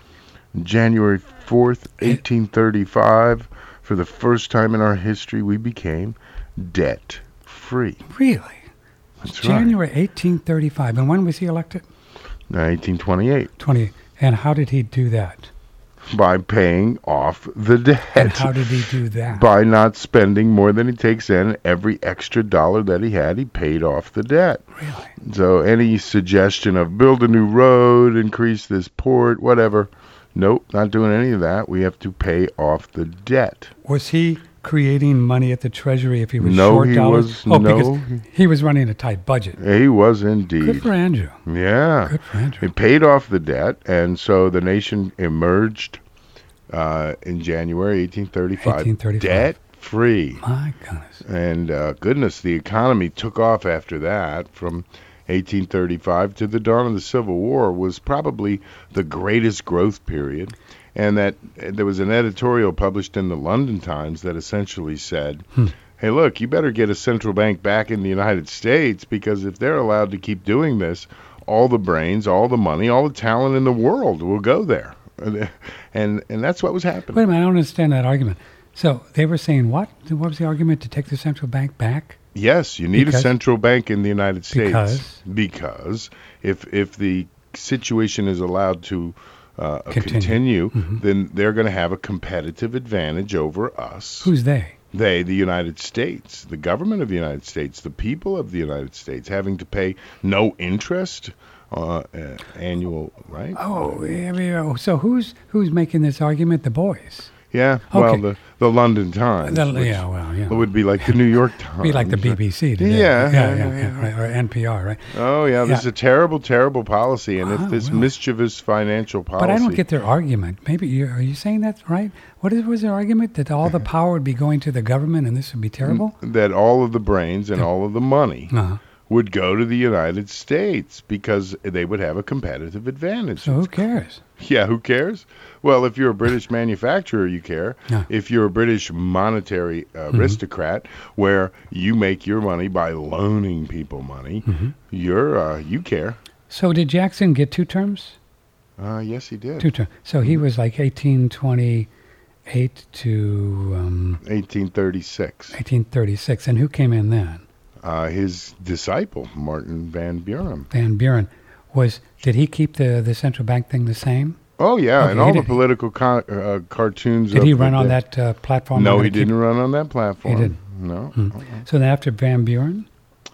January fourth, eighteen thirty-five, for the first time in our history, we became debt free. Really? That's January eighteen thirty-five. And when was he elected? right. eighteen twenty-eight, twenty. And how did he do that? by paying off the debt. And how did he do that? By not spending more than he takes in. Every extra dollar that he had, he paid off the debt. Really? So any suggestion of build a new road, increase this port, whatever, nope, not doing any of that. We have to pay off the debt. Was he creating money at the Treasury if he was No, short he dollars? was- oh, no. because he was running a tight budget. He was indeed. Good for Andrew. Yeah. Good for Andrew. It paid off the debt, and so the nation emerged uh, in January eighteen thirty-five, eighteen thirty-five. debt-free. My goodness. And uh, goodness, the economy took off after that. From eighteen thirty-five to the dawn of the Civil War was probably the greatest growth period. And that uh, there was an editorial published in the London Times that essentially said, Hmm. hey, look, you better get a central bank back in the United States, because if they're allowed to keep doing this, all the brains, all the money, all the talent in the world will go there. And and that's what was happening. Wait a minute, I don't understand that argument. So they were saying what? What was the argument to take the central bank back? Yes, you need Because- a central bank in the United States. Because? Because if if the situation is allowed to uh, Continue. continue, Mhm. then they're going to have a competitive advantage over us. Who's they? They, the United States, the government of the United States, the people of the United States, having to pay no interest uh, uh, annual, right? Oh, I mean, oh, so who's who's making this argument? The boys. Yeah, well, Okay. the, the London Times. The- which yeah, well, yeah. would be like the New York Times. Be like the B B C today. Yeah, yeah, yeah, yeah, yeah. yeah, right, or N P R, right? Oh, yeah, this Yeah. is a terrible, terrible policy. And Oh, if this well. mischievous financial policy... But I don't get their argument. Maybe you are you saying that's right? What is, was their argument that all the power would be going to the government and this would be terrible? that all of the brains and all of the money Uh-huh. would go to the United States because they would have a competitive advantage. So who cares? Yeah, who cares? Well, if you're a British manufacturer, you care. Yeah. If you're a British monetary uh, aristocrat, where you make your money by loaning people money, you're uh, you care. So did Jackson get two terms? Uh, yes, he did. Two terms. So he was like eighteen twenty-eight to um, eighteen thirty-six. eighteen thirty-six. And who came in then? Uh, his disciple, Martin Van Buren. Van Buren. Was, did he keep the, the central bank thing the same? Oh, yeah, Okay, and he all the did- political co- uh, cartoons. Did of he the run on day. that uh, platform? No, I'm he gonna keep- didn't run on that platform. didn't? No. Hmm. So then after Van Buren?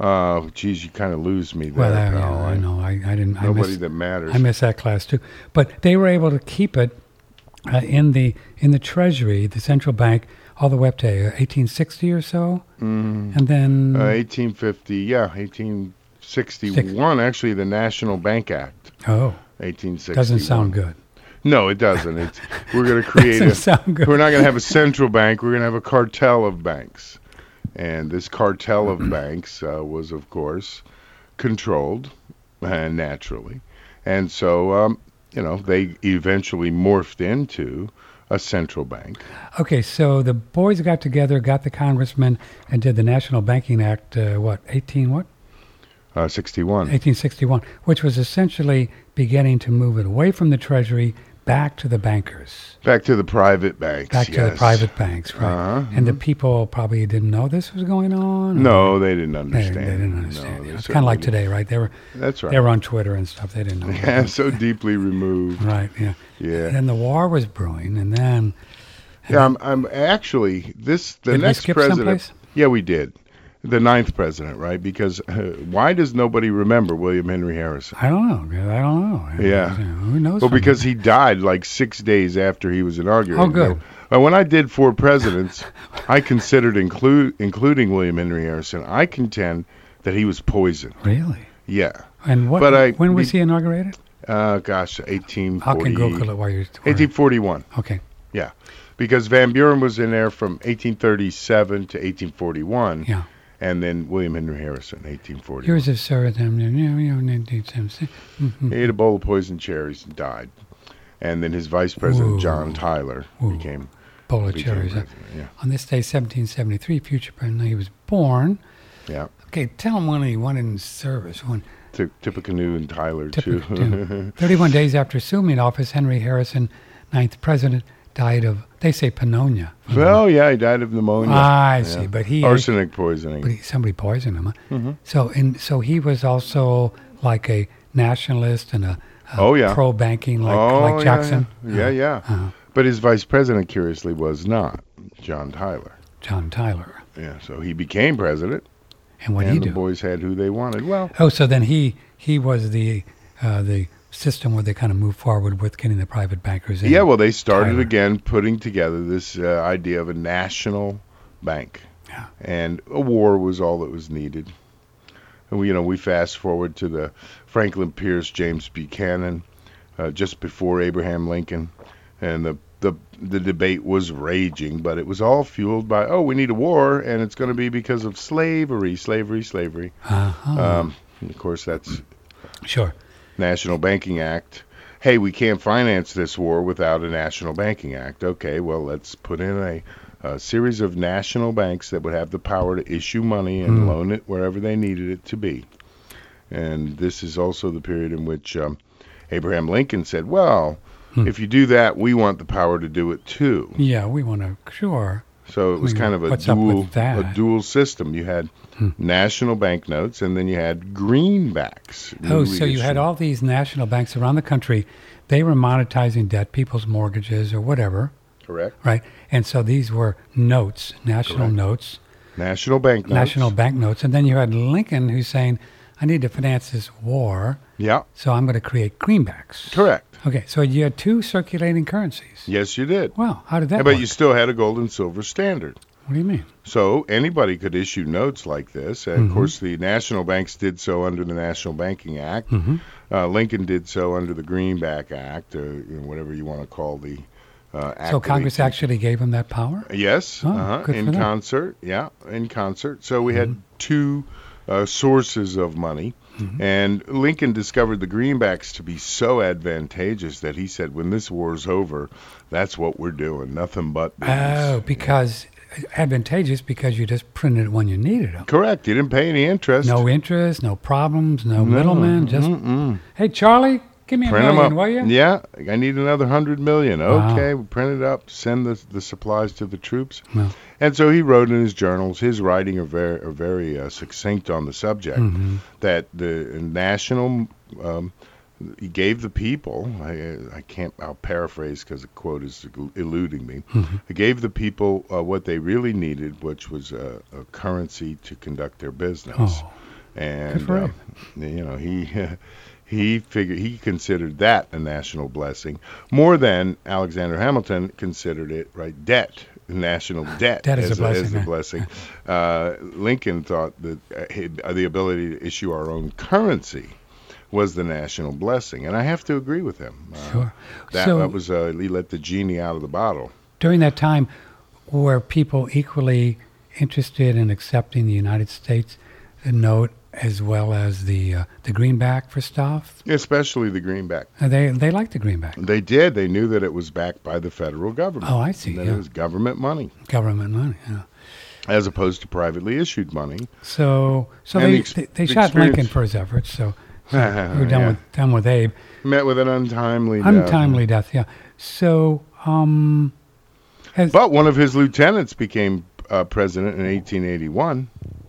Uh, geez, you kind of lose me there. Well, I, pal. yeah, I know. I, I didn't. I Nobody missed, that matters. I missed that class too. But they were able to keep it uh, in the in the Treasury, the central bank, all the way up to uh, eighteen sixty or so, Mm. and then Uh, eighteen fifty, yeah, eighteen sixty-one. Actually, the National Bank Act, oh, eighteen sixty-one. doesn't sound good. No, it doesn't. It's we're going to create Doesn't a. sound good. We're not going to have a central bank. We're going to have a cartel of banks, and this cartel of banks uh, was, of course, controlled, uh, naturally, and so um, you know they eventually morphed into a central bank. Okay, so the boys got together, got the congressmen, and did the National Banking Act. Uh, what eighteen what? Uh, sixty-one. eighteen sixty-one, which was essentially beginning to move it away from the Treasury back to the bankers, Back to the private banks. back to the yes. private banks, right? Uh-huh, And the people probably didn't know this was going on. or- No, they didn't they, understand. they didn't No, understand. they Yeah, it's kind of like certainly today, right? They were didn't. That's right. they were on Twitter and stuff. They didn't know. Yeah, so deeply removed. Right. Yeah. Yeah. And then the war was brewing, and then Yeah, I'm, I'm actually this the Did we next skip president. someplace? Yeah, we did. The ninth president, right? Because uh, why does nobody remember William Henry Harrison? I don't know. I don't know. Yeah. You know, who knows? Well, from because he died like six days after he was inaugurated. Oh, good. Now, when I did four presidents, I considered include including William Henry Harrison. I contend that he was poisoned. Really? Yeah. And what? But I- when was be- he inaugurated? Uh, gosh, eighteen I forty. can Google it while you're. eighteen forty-one. Okay. Yeah, because Van Buren was in there from eighteen thirty-seven to eighteen forty-one. Yeah. And then William Henry Harrison, eighteen forty. Yours is Sarah. Mm-hmm. He ate a bowl of poisoned cherries and died. And then his vice president, Ooh. John Tyler, Ooh. became, Bowl of became cherries. president. Yeah. On this day, seventeen seventy-three, future president, he was born. Yeah. Okay, tell him when he went in service. When T- Tippecanoe and Tyler, too. Tippecanoe. thirty-one days after assuming office, Henry Harrison, ninth president, died of, they say, pneumonia. Well, yeah, he died of pneumonia. I Yeah. see, but he Arsenic poisoning. But he, somebody poisoned him. Huh? Mm-hmm. So, and so he was also like a nationalist and a, a Oh, yeah. pro banking, like oh, like yeah, Jackson. Yeah, yeah. yeah. Uh, But his vice president, curiously, was not John Tyler. John Tyler. Yeah, so he became president, And what and he the do? boys had who they wanted. Well, Oh, so then he he was the uh, the system where they kind of moved forward with getting the private bankers in. yeah, well, they started Tyler. again putting together this uh, idea of a national bank. Yeah. And a war was all that was needed. And we, you know, we fast forward to the Franklin Pierce, James Buchanan, uh, just before Abraham Lincoln, and the the the debate was raging, but it was all fueled by, oh, we need a war, and it's going to be because of slavery, slavery, slavery. Uh-huh. Um, and of course, that's Sure. National Banking Act. Hey, we can't finance this war without a National Banking Act. Okay, well, let's put in a, a series of national banks that would have the power to issue money and Mm. loan it wherever they needed it to be. And this is also the period in which um, Abraham Lincoln said, well, Hmm. if you do that, we want the power to do it too. Yeah, we want to, sure. So it was I mean, kind of a what's up with dual, that? a dual system. You had Hmm. national banknotes, and then you had greenbacks. Oh, newly so you had issued. all these national banks around the country. They were monetizing debt, people's mortgages or whatever, Correct. right? And so these were notes, national Correct. notes, National banknotes. national banknotes. And then you had Lincoln who's saying, I need to finance this war, Yeah, so I'm going to create greenbacks. correct. Okay, so you had two circulating currencies. Yes, you did. Wow, how did that Yeah, work? but you still had a gold and silver standard. What do you mean? So anybody could issue notes like this. And Mhm. of course, the national banks did so under the National Banking Act. Mhm. Uh, Lincoln did so under the Greenback Act, or you know, whatever you want to call the uh, act. So of Congress eighteen actually gave him that power? Yes, Oh, uh-huh, good for in them. concert. Yeah, in concert. So we Mm-hmm. had two uh, sources of money. Mm-hmm. And Lincoln discovered the greenbacks to be so advantageous that he said, when this war's over, that's what we're doing, nothing but these. Oh, because advantageous because you just printed it when you needed them. Correct. You didn't pay any interest. No interest, no problems, no, No, middlemen. Just, mm-mm. hey, Charlie, give me a Print them million, up. will you? Yeah, I need another hundred million. Wow. Okay, we print it up, send the the supplies to the troops. Well. And so he wrote in his journals. His writing are very are very uh, succinct on the subject. Mhm. That the national um, he gave the people. I, I can't. I'll paraphrase because the quote is eluding me. Mhm. He gave the people uh, what they really needed, which was a, a currency to conduct their business. Oh. and Good for uh, him. you know he he figured he considered that a national blessing more than Alexander Hamilton considered it right debt. National debt Debt is as a blessing, as a right. blessing. Uh, Lincoln thought that uh, the ability to issue our own currency was the national blessing, and I have to agree with him. Uh, Sure. That, So- that was uh, he let the genie out of the bottle. During that time, were people equally interested in accepting the United States note as well as the uh, the greenback for stuff? Especially the greenback. Uh, They they liked the greenback. They did. They knew that it was backed by the federal government. Oh, I see, That yeah. it was government money, Government money. Yeah. as opposed to privately issued money. So so And they the ex- they, they the shot Lincoln experience- for his efforts. So, so we're done Yeah. with done with Abe. Met with an untimely death. Untimely death. Yeah. So um. Has, But one of his lieutenants became uh, president in eighteen eighty-one.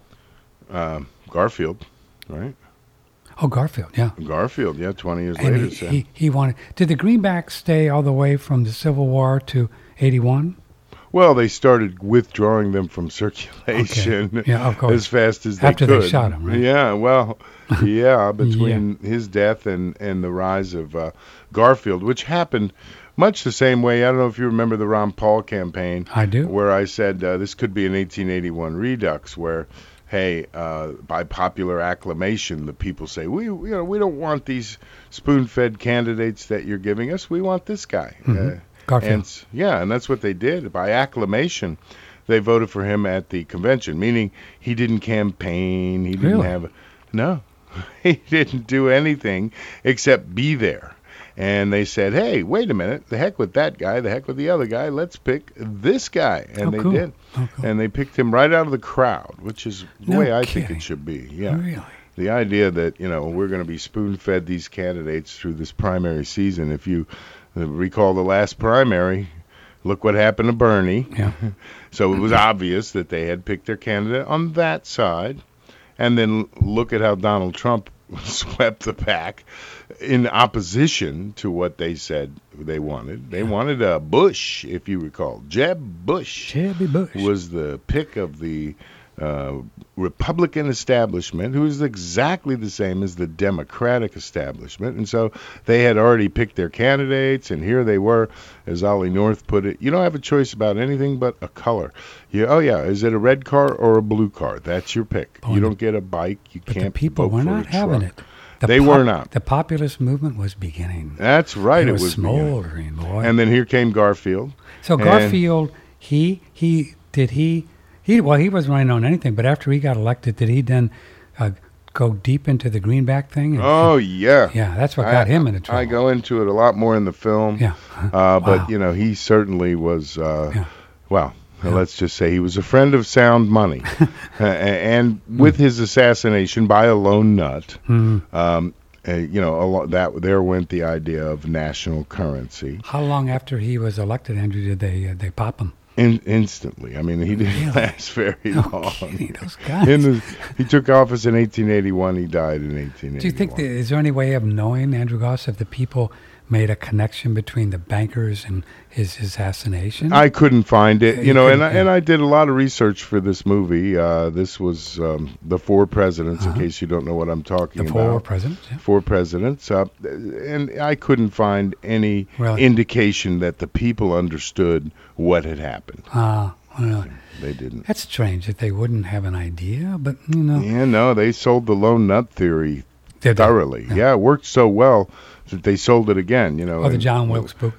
Uh, Garfield, right? oh, Garfield. Yeah. Garfield, yeah, twenty years And later. he, so. he, he wanted. Did the greenback stay all the way from the Civil War to eighty-one? Well, they started withdrawing them from circulation Okay. Yeah, of course. as fast as they After could. they shot him, right? Yeah, well, yeah, between his death and, and the rise of uh, Garfield, which happened much the same way. I don't know if you remember the Ron Paul campaign. I do. Where I said uh, this could be an eighteen eighty-one redux where, hey, uh, by popular acclamation, the people say, we, you know, we don't want these spoon-fed candidates that you're giving us. We want this guy. Mhm. Uh, Garfield. and s- yeah, and that's what they did. By acclamation, they voted for him at the convention, meaning he didn't campaign. He didn't Really? have, no, he didn't do anything except be there. And they said, hey, wait a minute, the heck with that guy, the heck with the other guy, let's pick this guy. And Oh, they cool. did. Oh, cool. And they picked him right out of the crowd, which is the No way I think kidding. it should be. Yeah. Really? The idea that, you know, we're going to be spoon-fed these candidates through this primary season. If you uh, recall the last primary, look what happened to Bernie. Yeah. So it was obvious that they had picked their candidate on that side. And then look at how Donald Trump swept the pack in opposition to what they said they wanted. They wanted a Bush, if you recall. Jeb Bush Jebby Bush. was the pick of the uh, Republican establishment, who is exactly the same as the Democratic establishment. And so they had already picked their candidates, and here they were, as Ollie North put it, you don't have a choice about anything but a color. You, oh, yeah, is it a red car or a blue car? That's your pick. Boy, you don't get a bike. You but can't the people vote were for not a having truck. it. The They were not. The populist movement was beginning. That's right. it It was, was beginning. smoldering, boy. And then here came Garfield. so and- Garfield, he he did he he well he wasn't running on anything, but after he got elected, did he then uh, go deep into the greenback thing? And- Oh, yeah. yeah, that's what got I- him into trouble. I go into it a lot more in the film. Yeah. Uh, but, Wow. you know, he certainly was, uh, Yeah. well, let's just say he was a friend of sound money. uh, and with his assassination by a lone nut, Mhm. um, uh, you know, a lo- that there went the idea of national currency. How long after he was elected, Andrew, did they uh, they pop him? In, instantly. I mean, he didn't Really? last very No long. kidding, those guys. In the, he took office in eighteen eighty-one. He died in eighteen eighty-one. Do you think that, is there any way of knowing, Andrew Goss, if the people made a connection between the bankers and his assassination? I couldn't find it, Yeah, you you know, and I, couldn't, and yeah. I did a lot of research for this movie. Uh, this was um, the Four Presidents, in case you don't know what I'm talking Uh-huh. the four about. presidents. Yeah. Four Presidents, uh, and I couldn't find any Really? indication that the people understood what had happened. Ah, well, They didn't. that's strange that they wouldn't have an idea, but you know, Yeah, no, they sold the lone nut theory Did they? thoroughly. Yeah. Yeah. It worked so well that they sold it again. You know, oh, the and- John Wilkes Booth.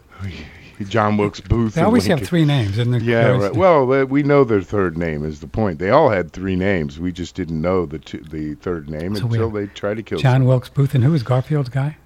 John Wilkes Booth. They and always have Lincoln. three names, isn't it? Yeah, right. Well, uh, we know their third name is the point. They all had three names. We just didn't know the two, the third name So we until have they tried to kill John Wilkes Booth, and who was Garfield's guy?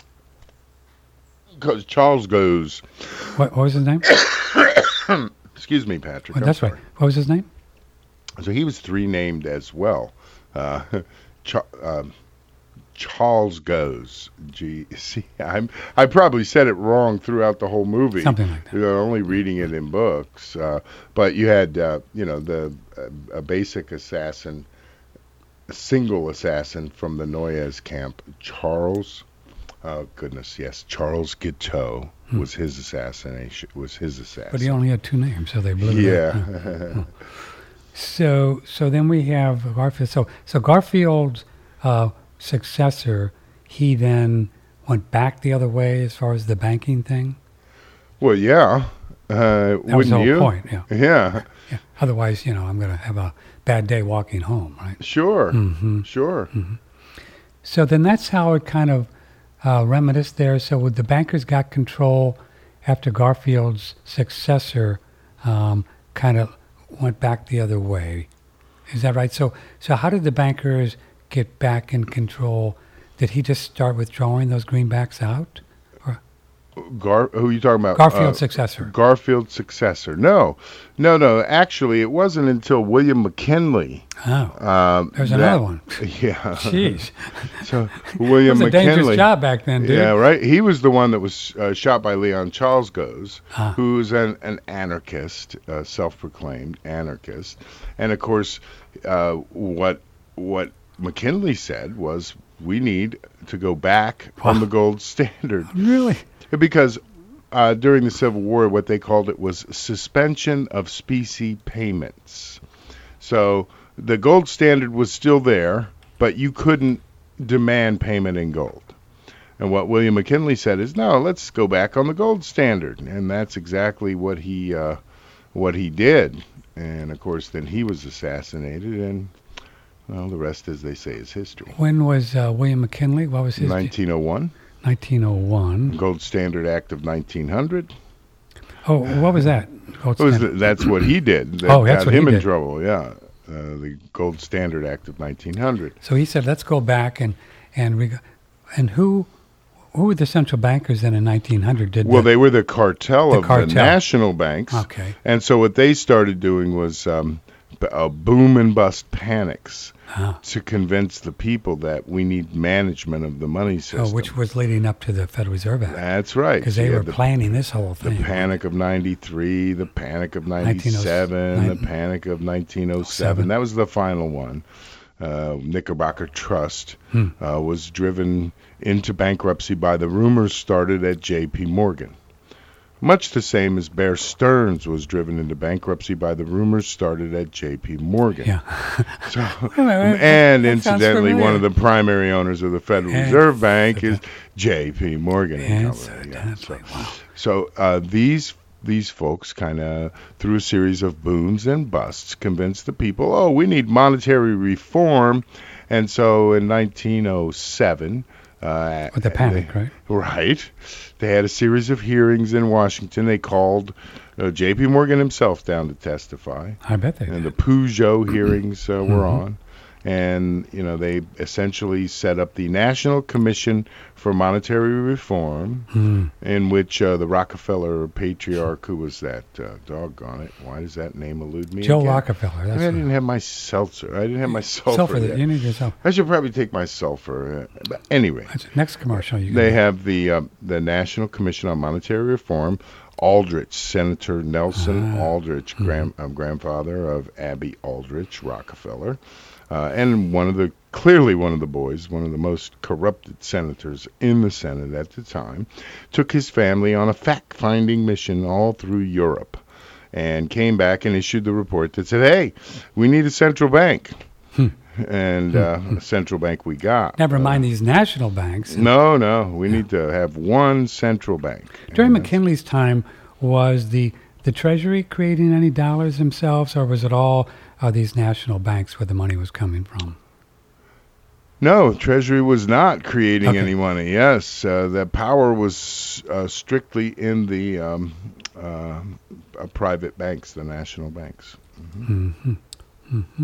Because Charles goes. What, what was his name? Excuse me, Patrick. Oh, I'm that's sorry. right. What was his name? So he was three named as well. Uh, Cha- um, Charles goes. G. See, I'm. I probably said it wrong throughout the whole movie. Something like that. You're only reading it in books. Uh, but you had, uh, you know, the uh, a basic assassin, a single assassin from the Noyes camp, Charles. Oh goodness, yes, Charles Guiteau was his assassination. Was his assassin. Hmm. But he only had two names, so they blew it up. yeah. So, so then we have Garfield. So, so Garfield's uh, successor, he then went back the other way as far as the banking thing? Well, yeah. Uh, That was wouldn't the whole you? point, yeah. Yeah. yeah. Otherwise, you know, I'm going to have a bad day walking home, right? Sure. Mm-hmm. Sure. Mm-hmm. So then that's how it kind of uh, reminisced there. So with the bankers got control after Garfield's successor um, kind of went back the other way. Is that right? So so how did the bankers get back in control? Did he just start withdrawing those greenbacks out? Gar, who are you talking about? Garfield's Uh, successor. Garfield's successor. No, no, no. Actually, it wasn't until William McKinley. Oh, Um, there's that- another one. Yeah. Jeez. So It William was a McKinley. dangerous job back then, dude. Yeah, right. He was the one that was uh, shot by Leon Charles-Goes, Ah. who's an, an anarchist, uh, self-proclaimed anarchist. And of course, uh, what what McKinley said was, we need to go back Wow. on the gold standard. Really? Because uh, during the Civil War, what they called it was suspension of specie payments. So the gold standard was still there, but you couldn't demand payment in gold. And what William McKinley said is, no, let's go back on the gold standard. And that's exactly what he uh, what he did. And, of course, then he was assassinated, and, well, the rest, as they say, is history. When was uh, William McKinley? What was his? nineteen oh one. nineteen oh one. Gold Standard Act of nineteen hundred. Oh, what was that? Gold It was standard. the, that's what he did. That Oh, that's got what he him in did. trouble. Yeah, uh, the Gold Standard Act of nineteen hundred. So he said, "Let's go back and and we, and who who were the central bankers then in nineteen hundred? Did Well, the, they were the cartel the of the cartel. national banks. Okay. And so what they started doing was um, b- uh, boom and bust panics Ah. to convince the people that we need management of the money system. oh, which was leading up to the Federal Reserve Act That's right. because So they you were had the, planning this whole the thing. Panic of ninety-three, the Panic of nineteen oh ninety-seven, the nine- Panic of nineteen oh Seven. seven. That was the final one. Uh, Knickerbocker Trust Hmm. uh, was driven into bankruptcy by the rumors started at J P. Morgan. Much the same as Bear Stearns was driven into bankruptcy by the rumors started at J P. Morgan. Yeah. So, Wait, wait, wait, and that sounds incidentally, one familiar. of the primary owners of the Federal Yeah. Reserve Bank is J P. Morgan. and Company. Yeah, Incidentally, so- wow. so uh, these these folks kind of, through a series of booms and busts, convinced the people, oh, we need monetary reform. And so in nineteen oh seven, uh, With the panic, they- right? Right. They had a series of hearings in Washington. They called uh, J P. Morgan himself down to testify. I bet they And did. the Peugeot hearings uh, were Mhm. on. And, you know, they essentially set up the National Commission for Monetary Reform, Hmm. in which uh, the Rockefeller patriarch, who was that? Uh, doggone it. Why does that name elude me Joe again? Rockefeller. I, That's mean, I what- didn't have my seltzer. I didn't have my sulfur, sulfur. yet. That you need yourself. I should probably take my sulfur. Uh, but anyway, That's next commercial. You they can- have the uh, the National Commission on Monetary Reform. Aldrich, Senator Nelson Ah. Aldrich, grand, uh, grandfather of Abby Aldrich Rockefeller, uh, and one of the clearly one of the boys, one of the most corrupted senators in the Senate at the time, took his family on a fact-finding mission all through Europe, and came back and issued the report that said, "Hey, we need a central bank." And uh, a central bank we got. Never Uh, mind these national banks. no, no, we need to have one central bank. During And that's- McKinley's time, was the the Treasury creating any dollars themselves, or was it all uh, these national banks where the money was coming from? No, Treasury was not creating Okay. any money. Yes, uh, the power was uh, strictly in the um, uh, uh, private banks, the national banks. hmm hmm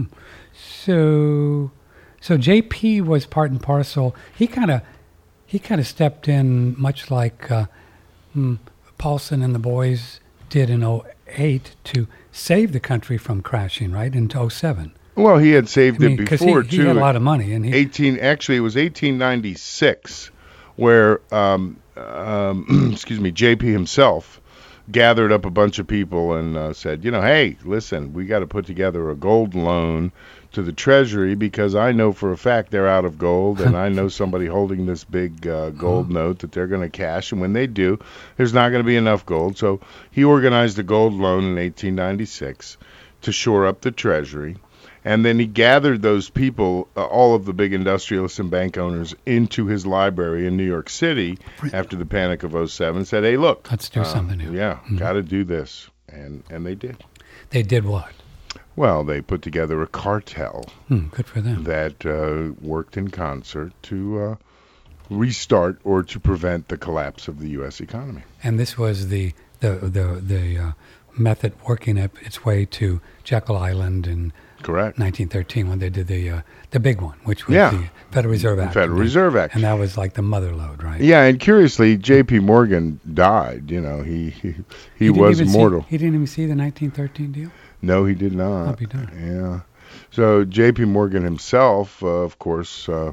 So, so J P was part and parcel. He kind of, he kind of stepped in, much like uh, mm, Paulson and the boys did in oh eight to save the country from crashing, right, into oh seven. Well, he had saved I mean, it 'cause before he, he too. had a lot of money, and he eighteen actually it was eighteen ninety-six where um, um, excuse me J P himself gathered up a bunch of people and uh, said, you know, hey, listen, we got to put together a gold loan to the Treasury because I know for a fact they're out of gold, and I know somebody holding this big uh, gold note that they're going to cash, and when they do, there's not going to be enough gold. So he organized a gold loan in eighteen ninety-six to shore up the Treasury. And then he gathered those people, uh, all of the big industrialists and bank owners, into his library in New York City after the Panic of oh seven and said, hey, look. Let's do uh, something new. Yeah, Mm-hmm. got to do this. And and they did. They did what? Well, they put together a cartel Hmm, good for them. that uh, worked in concert to uh, restart or to prevent the collapse of the U S economy. And this was the the the the uh, method working up its way to Jekyll Island in Correct. nineteen thirteen when they did the uh, the big one, which was Yeah. the Federal Reserve Act. Federal and Reserve Act. And that was like the mother lode, right? Yeah, and curiously, J P. Morgan died. You know, he he, he, He didn't was even see- immortal. he didn't even see the nineteen thirteen deal? No, he did not. I'll be darned. Yeah. So J P. Morgan himself, uh, of course, uh,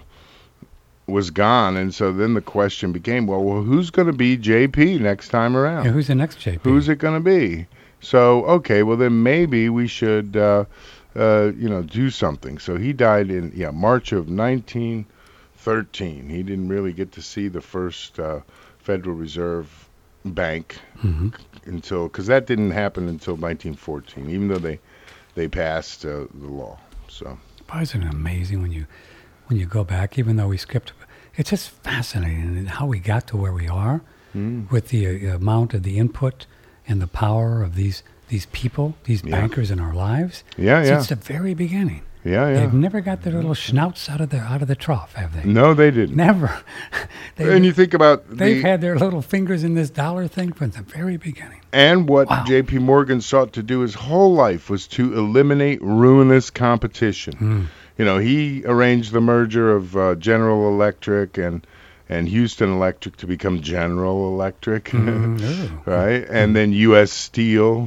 was gone, and so then the question became, well, well who's going to be J P next time around? Yeah, who's the next J P? Who's it going to be? So, okay, well, then maybe we should, uh, uh, you know, do something. So he died in, yeah, March of nineteen thirteen. He didn't really get to see the first uh, Federal Reserve Bank Mhm. until, because that didn't happen until nineteen fourteen, even though they, they passed uh, the law. So, Boy, isn't it amazing when you when you go back, even though we skipped, it's just fascinating how we got to where we are mm, with the uh, amount of the input and the power of these these people, these Yeah. bankers in our lives. yeah, yeah, Since the very beginning. yeah, yeah. They've never got their little schnauts out of the out of the trough, have they? No, they didn't. Never. They, And you think about they've the, had their little fingers in this dollar thing from the very beginning. and what Wow. J P. Morgan sought to do his whole life was to eliminate ruinous competition. Mm. You know, he arranged the merger of uh, General Electric and and Houston Electric to become General Electric, Mm, ooh. right? And then U S Steel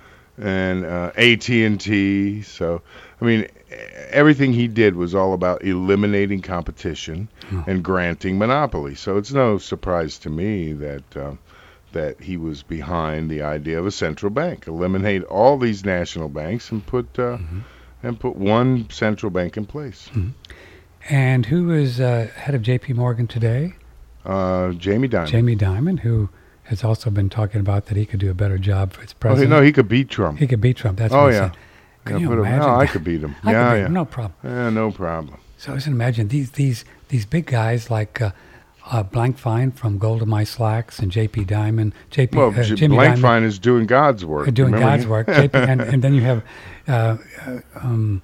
and uh, A T and T. So, I mean, e- everything he did was all about eliminating competition Oh. and granting monopoly. So it's no surprise to me that uh, that he was behind the idea of a central bank, eliminate all these national banks and put uh, Mm-hmm. and put one central bank in place. And who is uh, head of J P. Morgan today? Uh, Jamie Dimon. Jamie Dimon, who has also been talking about that he could do a better job as Oh, president. no, he could beat Trump. He could beat Trump. That's Oh, what he yeah. said. Can Yeah, you put him- imagine? no, I that? could beat him. I Yeah, could beat yeah. him, no problem. Yeah, no problem. So I just imagine these these these big guys like uh, uh, Blankfein from Goldemine Slacks and J P. Dimon, J P. Well, uh, J- Jimmy Dimon Blankfein is doing God's work. are doing Remember God's him? work. J P. And, and then you have, uh, uh, um,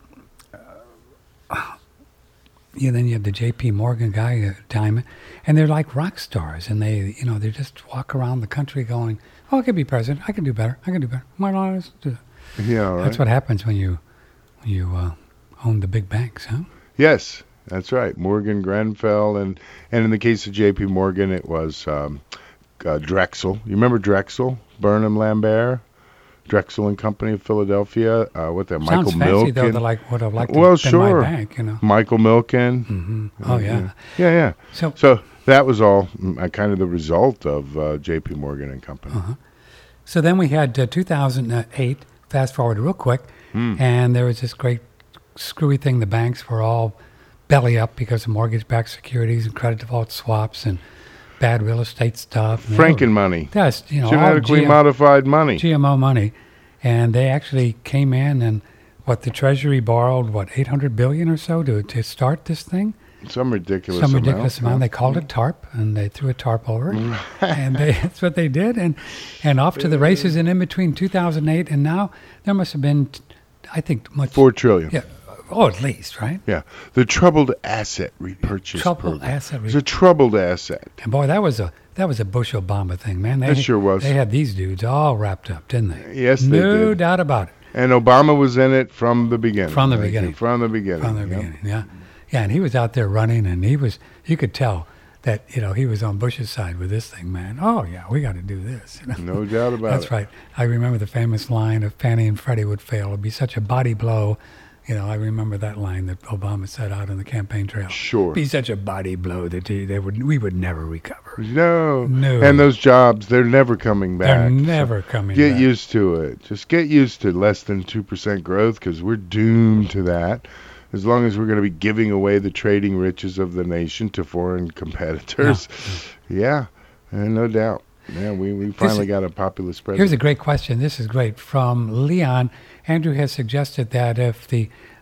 uh, yeah. Then you have the J P. Morgan guy, uh, Dimon, and they're like rock stars, and they, you know, they just walk around the country going, "Oh, I could be president. I can do better. I can do better. Why not? Let's do it." Yeah, right. That's what happens when you when you uh, own the big banks, huh? Yes, that's right. Morgan, Grenfell, and and in the case of J P. Morgan, it was um, uh, Drexel. You remember Drexel? Burnham Lambert? Drexel and Company of Philadelphia. Uh, what the Michael Sounds fancy, though. Milken? They like would have liked to Well, have been sure. my bank, you know. Michael Milken. hmm Oh yeah. Yeah, yeah. So So that was all mm, uh, kind of the result of uh, J P. Morgan and Company. Uh-huh. So then we had uh, two thousand eight, fast forward real quick, Hmm. and there was this great screwy thing. The banks were all belly up because of mortgage-backed securities and credit default swaps and bad real estate stuff. And they Franken were- money. That's, you know, all Genetically G M modified money. G M O money. And they actually came in and, what, the Treasury borrowed, what, eight hundred billion dollars or so to, to start this thing? Some ridiculous Some amount. ridiculous amount. They called it TARP, and they threw a TARP over it, and they, that's what they did. And and off to the races. And in between two thousand eight and now, there must have been, I think, much. Four trillion. Yeah. Oh, at least, right? Yeah. The troubled asset repurchase Troubled program. asset It's a troubled asset. And boy, that was a that was a Bush Obama thing, man. They, It sure was. They had these dudes all wrapped up, didn't they? Yes, they No did. doubt about it. And Obama was in it from the beginning. From the Thank you. beginning. From the beginning. From the Yep. beginning, yeah, yeah. And he was out there running, and he was. You could tell that you know he was on Bush's side with this thing, man. Oh yeah, we got to do this. You know? No doubt about That's it. right. I remember the famous line of Fannie and Freddie would fail. It'd be such a body blow. You know, I remember that line that Obama said out on the campaign trail. Sure. Be such a body blow that they, they would we would never recover. No. No. And those jobs, they're never coming back. They're So never coming Get back. used to it. Just get used to less than two percent growth because we're doomed to that. As long as we're going to be giving away the trading riches of the nation to foreign competitors. Yeah, and no doubt. Yeah, we, we finally got a populist president. Here's a great question. This is great. From Leon, Andrew has suggested that if the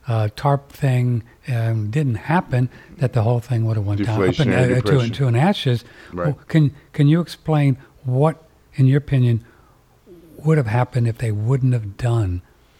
uh, TARP thing um, didn't happen, that the whole thing would have went down up and, uh, to, to an ashes. Right. Well, can can you explain what, in your opinion, would have happened if they wouldn't have done?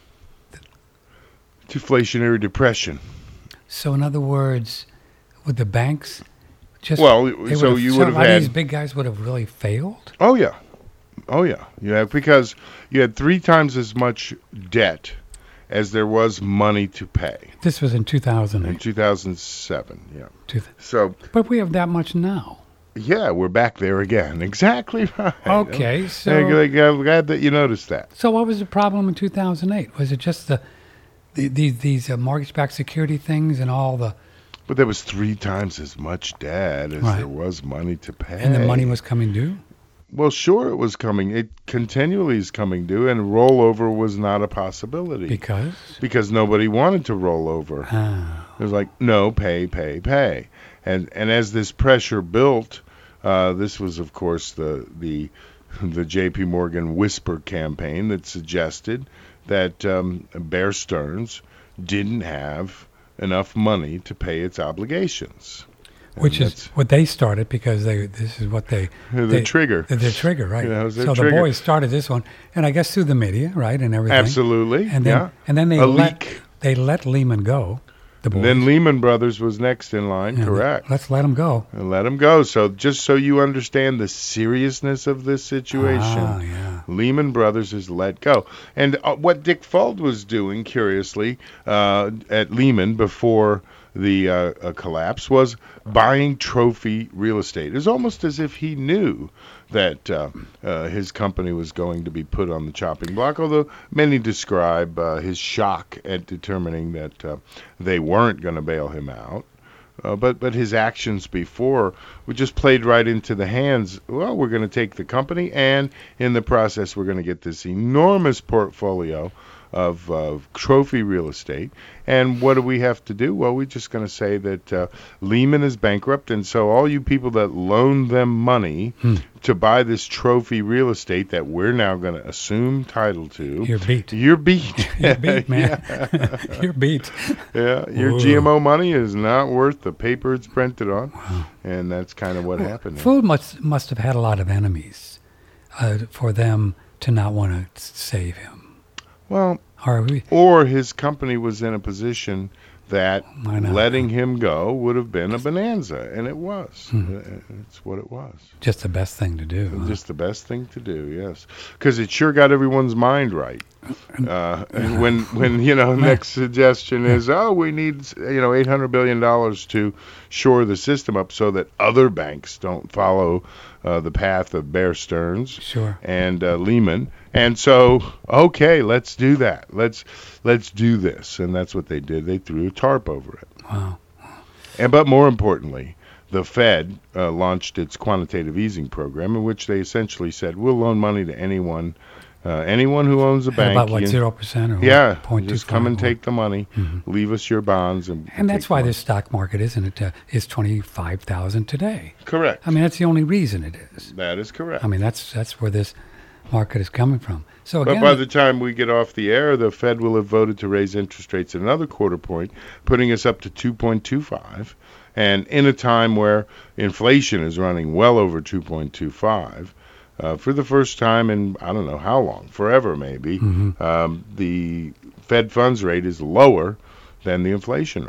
Deflationary depression. So, in other words, would the banks just well? they So would you so would have a lot of had these big guys would have really failed. Oh yeah, oh yeah. You have because you had three times as much debt as there was money to pay. This was in two thousand. In two thousand seven, yeah. Two, so, but we have that much now. Yeah, we're back there again. Exactly right. Okay, so I'm glad that you noticed that. So, what was the problem in two thousand eight? Was it just the, the these these uh, mortgage-backed security things and all the? But there was three times as much debt as right. there was money to pay. And the money was coming due? Well, sure, it was coming. It continually is coming due, and rollover was not a possibility. Because? Because nobody wanted to roll over. Ah. It was like, no, pay, pay, pay. And and as this pressure built, uh, this was, of course, the the the J P Morgan whisper campaign that suggested that um, Bear Stearns didn't have enough money to pay its obligations. Which and is what they started because they. This is what they. The they, trigger. The, the trigger, right? Yeah, so trigger. The boys started this one, and I guess through the media, right, and everything. Absolutely. And then, yeah. And then they a let leak. they let Lehman go. The boys. Then Lehman Brothers was next in line. Yeah, correct. Let's let them go. And let them go. So just so you understand the seriousness of this situation, ah, yeah. Lehman Brothers is let go. And uh, what Dick Fuld was doing, curiously, uh, at Lehman before the uh, uh, collapse was buying trophy real estate. It was almost as if he knew that uh, uh, his company was going to be put on the chopping block, although many describe uh, his shock at determining that uh, they weren't going to bail him out. Uh, but, but his actions before were just played right into the hands. Well, we're going to take the company, and in the process, we're going to get this enormous portfolio of uh, trophy real estate. And what do we have to do? Well, we're just going to say that uh, Lehman is bankrupt, and so all you people that loaned them money hmm. to buy this trophy real estate that we're now going to assume title to, you're beat. You're beat. You're beat, man. You're beat. Yeah, your Whoa. G M O money is not worth the paper it's printed on, wow. and that's kind of what well, happened. Fuld must must have had a lot of enemies uh, for them to not want to save him. Well, we, or his company was in a position that I know. letting him go would have been a bonanza, and it was. Hmm. It's what it was. Just the best thing to do. Huh? Just the best thing to do, yes. Because it sure got everyone's mind right. Uh, when, when you know, next suggestion is, oh, we need, you know, eight hundred billion dollars to shore the system up so that other banks don't follow uh, the path of Bear Stearns sure. and uh, Lehman. And so, okay, let's do that. Let's let's do this. And that's what they did. They threw a tarp over it. Wow. And but more importantly, the Fed uh, launched its quantitative easing program, in which they essentially said, we'll loan money to anyone, uh, anyone who owns a At bank. about what, zero percent or yeah, what, just come and take the money, mm-hmm. leave us your bonds, and and that's why the this stock market, isn't it, uh, is twenty-five thousand today. Correct. I mean, that's the only reason it is. That is correct. I mean, that's that's where this market is coming from. So again, but by the time we get off the air, the Fed will have voted to raise interest rates another quarter point, putting us up to two point two five. And in a time where inflation is running well over two point two five, uh, for the first time in I don't know how long, forever maybe, mm-hmm. um, the Fed funds rate is lower than the inflation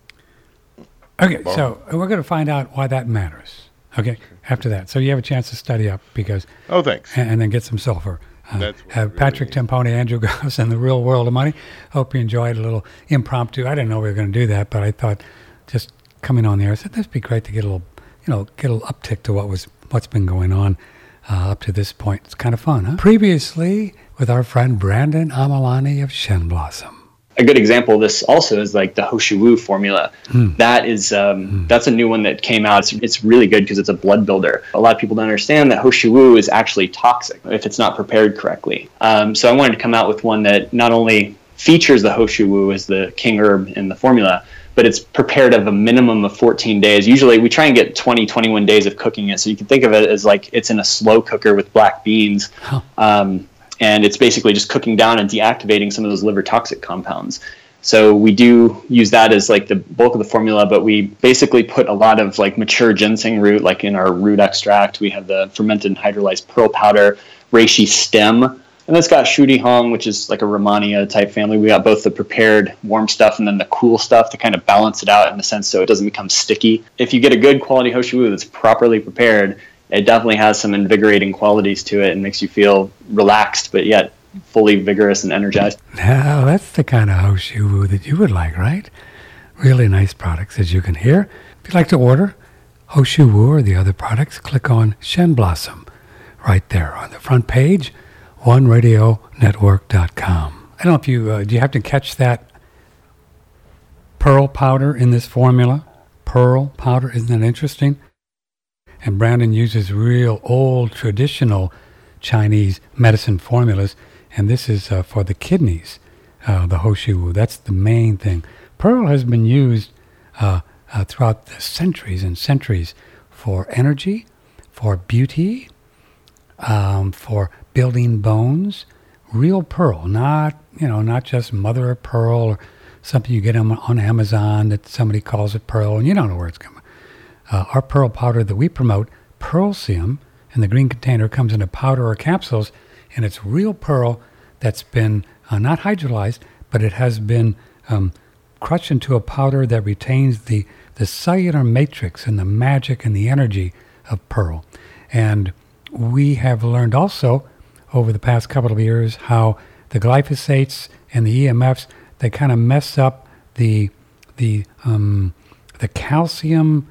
rate. Okay, bon. So we're going to find out why that matters. Okay, okay, after that. So you have a chance to study up because. Oh, thanks. And, and then get some sulfur. Uh, That's uh, Patrick Timpone, Andrew Goss, and the Real World of Money. Hope you enjoyed a little impromptu. I didn't know we were going to do that, but I thought just coming on there, I said that'd be great to get a little, you know, get a little uptick to what was what's been going on uh, up to this point. It's kind of fun, huh? Previously, with our friend Brandon Amalani of Shen Blossom. A good example of this also is like the Hoshu formula. Hmm. That is, um, hmm. that's a new one that came out. It's, it's really good because it's a blood builder. A lot of people don't understand that Hoshu is actually toxic if it's not prepared correctly. Um, so I wanted to come out with one that not only features the Hoshu as the king herb in the formula, but it's prepared of a minimum of fourteen days. Usually we try and get twenty, twenty-one days of cooking it. So you can think of it as like it's in a slow cooker with black beans. Huh. Um, and it's basically just cooking down and deactivating some of those liver toxic compounds. So we do use that as like the bulk of the formula, but we basically put a lot of like mature ginseng root, like in our root extract. We have the fermented and hydrolyzed pearl powder, reishi stem, and it's got Shuti Hong, which is like a Romania type family. We got both the prepared warm stuff and then the cool stuff to kind of balance it out in the sense so it doesn't become sticky. If you get a good quality Ho Shou Wu that's properly prepared, it definitely has some invigorating qualities to it and makes you feel relaxed, but yet fully vigorous and energized. Now, that's the kind of Ho Shou Wu that you would like, right? Really nice products, as you can hear. If you'd like to order Ho Shou Wu or the other products, click on Shen Blossom right there on the front page, one radio network dot com. I don't know if you, uh, do you have to catch that pearl powder in this formula? Pearl powder, isn't that interesting? And Brandon uses real old traditional Chinese medicine formulas, and this is uh, for the kidneys, uh, the Ho Shou Wu. That's the main thing. Pearl has been used uh, uh, throughout the centuries and centuries for energy, for beauty, um, for building bones. Real pearl, not you know, not just mother of pearl or something you get on, on Amazon that somebody calls it pearl and you don't know where it's coming. Uh, our pearl powder that we promote, Pearlsium, in the green container, comes in a powder or capsules, and it's real pearl that's been uh, not hydrolyzed, but it has been um, crushed into a powder that retains the, the cellular matrix and the magic and the energy of pearl. And we have learned also over the past couple of years how the glyphosates and the E M Fs, they kind of mess up the the um, the calcium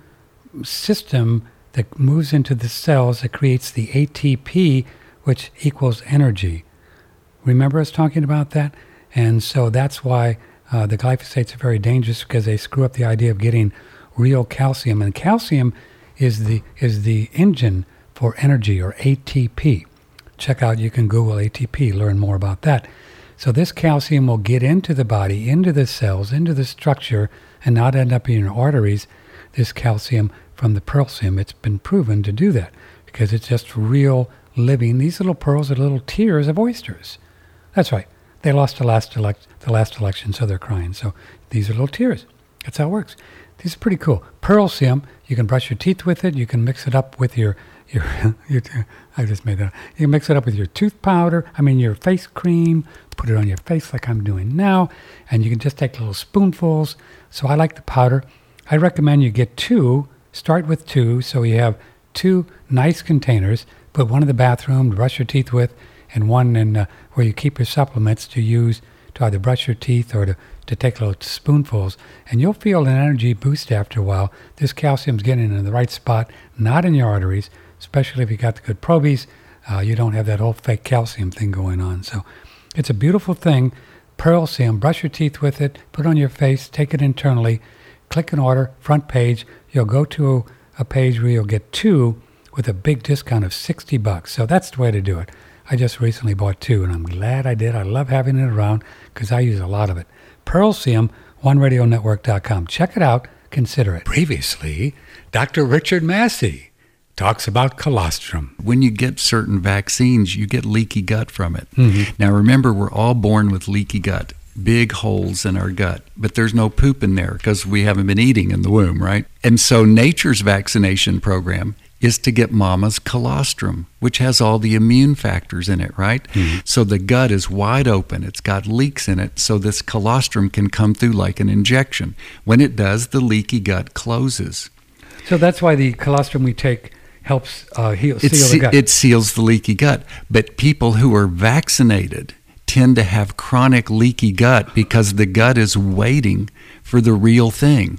system that moves into the cells that creates the A T P, which equals energy. Remember us talking about that? And so that's why uh, the glyphosates are very dangerous, because they screw up the idea of getting real calcium. And calcium is the is the engine for energy, or A T P. Check out, you can Google A T P, learn more about that. So this calcium will get into the body, into the cells, into the structure, and not end up in your arteries. This calcium from the Pearlsium, it's been proven to do that because it's just real living. These little pearls are little tears of oysters. That's right. They lost the last elect the last election, so they're crying. So these are little tears. That's how it works. These are pretty cool. Pearlsium, you can brush your teeth with it. You can mix it up with your your. your I just made that up. You can mix it up with your tooth powder. I mean your face cream. Put it on your face like I'm doing now, and you can just take little spoonfuls. So I like the powder. I recommend you get two. Start with two, so you have two nice containers. Put one in the bathroom to brush your teeth with, and one in uh, where you keep your supplements to use to either brush your teeth or to, to take little spoonfuls. And you'll feel an energy boost after a while. This calcium's getting in the right spot, not in your arteries, especially if you got the good probies. Uh, you don't have that old fake calcium thing going on. So it's a beautiful thing. Pearlsium, brush your teeth with it, put it on your face, take it internally, click an order, front page. You'll go to a page where you'll get two with a big discount of sixty bucks. So that's the way to do it. I just recently bought two, and I'm glad I did. I love having it around because I use a lot of it. Pearlsium, one radio network dot com. Check it out. Consider it. Previously, Doctor Richard Massey talks about colostrum. When you get certain vaccines, you get leaky gut from it. Mm-hmm. Now, remember, we're all born with leaky gut. Big holes in our gut, but there's no poop in there because we haven't been eating in the womb, right? And so nature's vaccination program is to get mama's colostrum, which has all the immune factors in it, right? Mm-hmm. So the gut is wide open. It's got leaks in it, so this colostrum can come through like an injection. When it does, the leaky gut closes. So that's why the colostrum we take helps uh, heal, seal It, the gut. it seals the leaky gut. But people who are vaccinated tend to have chronic leaky gut because the gut is waiting for the real thing.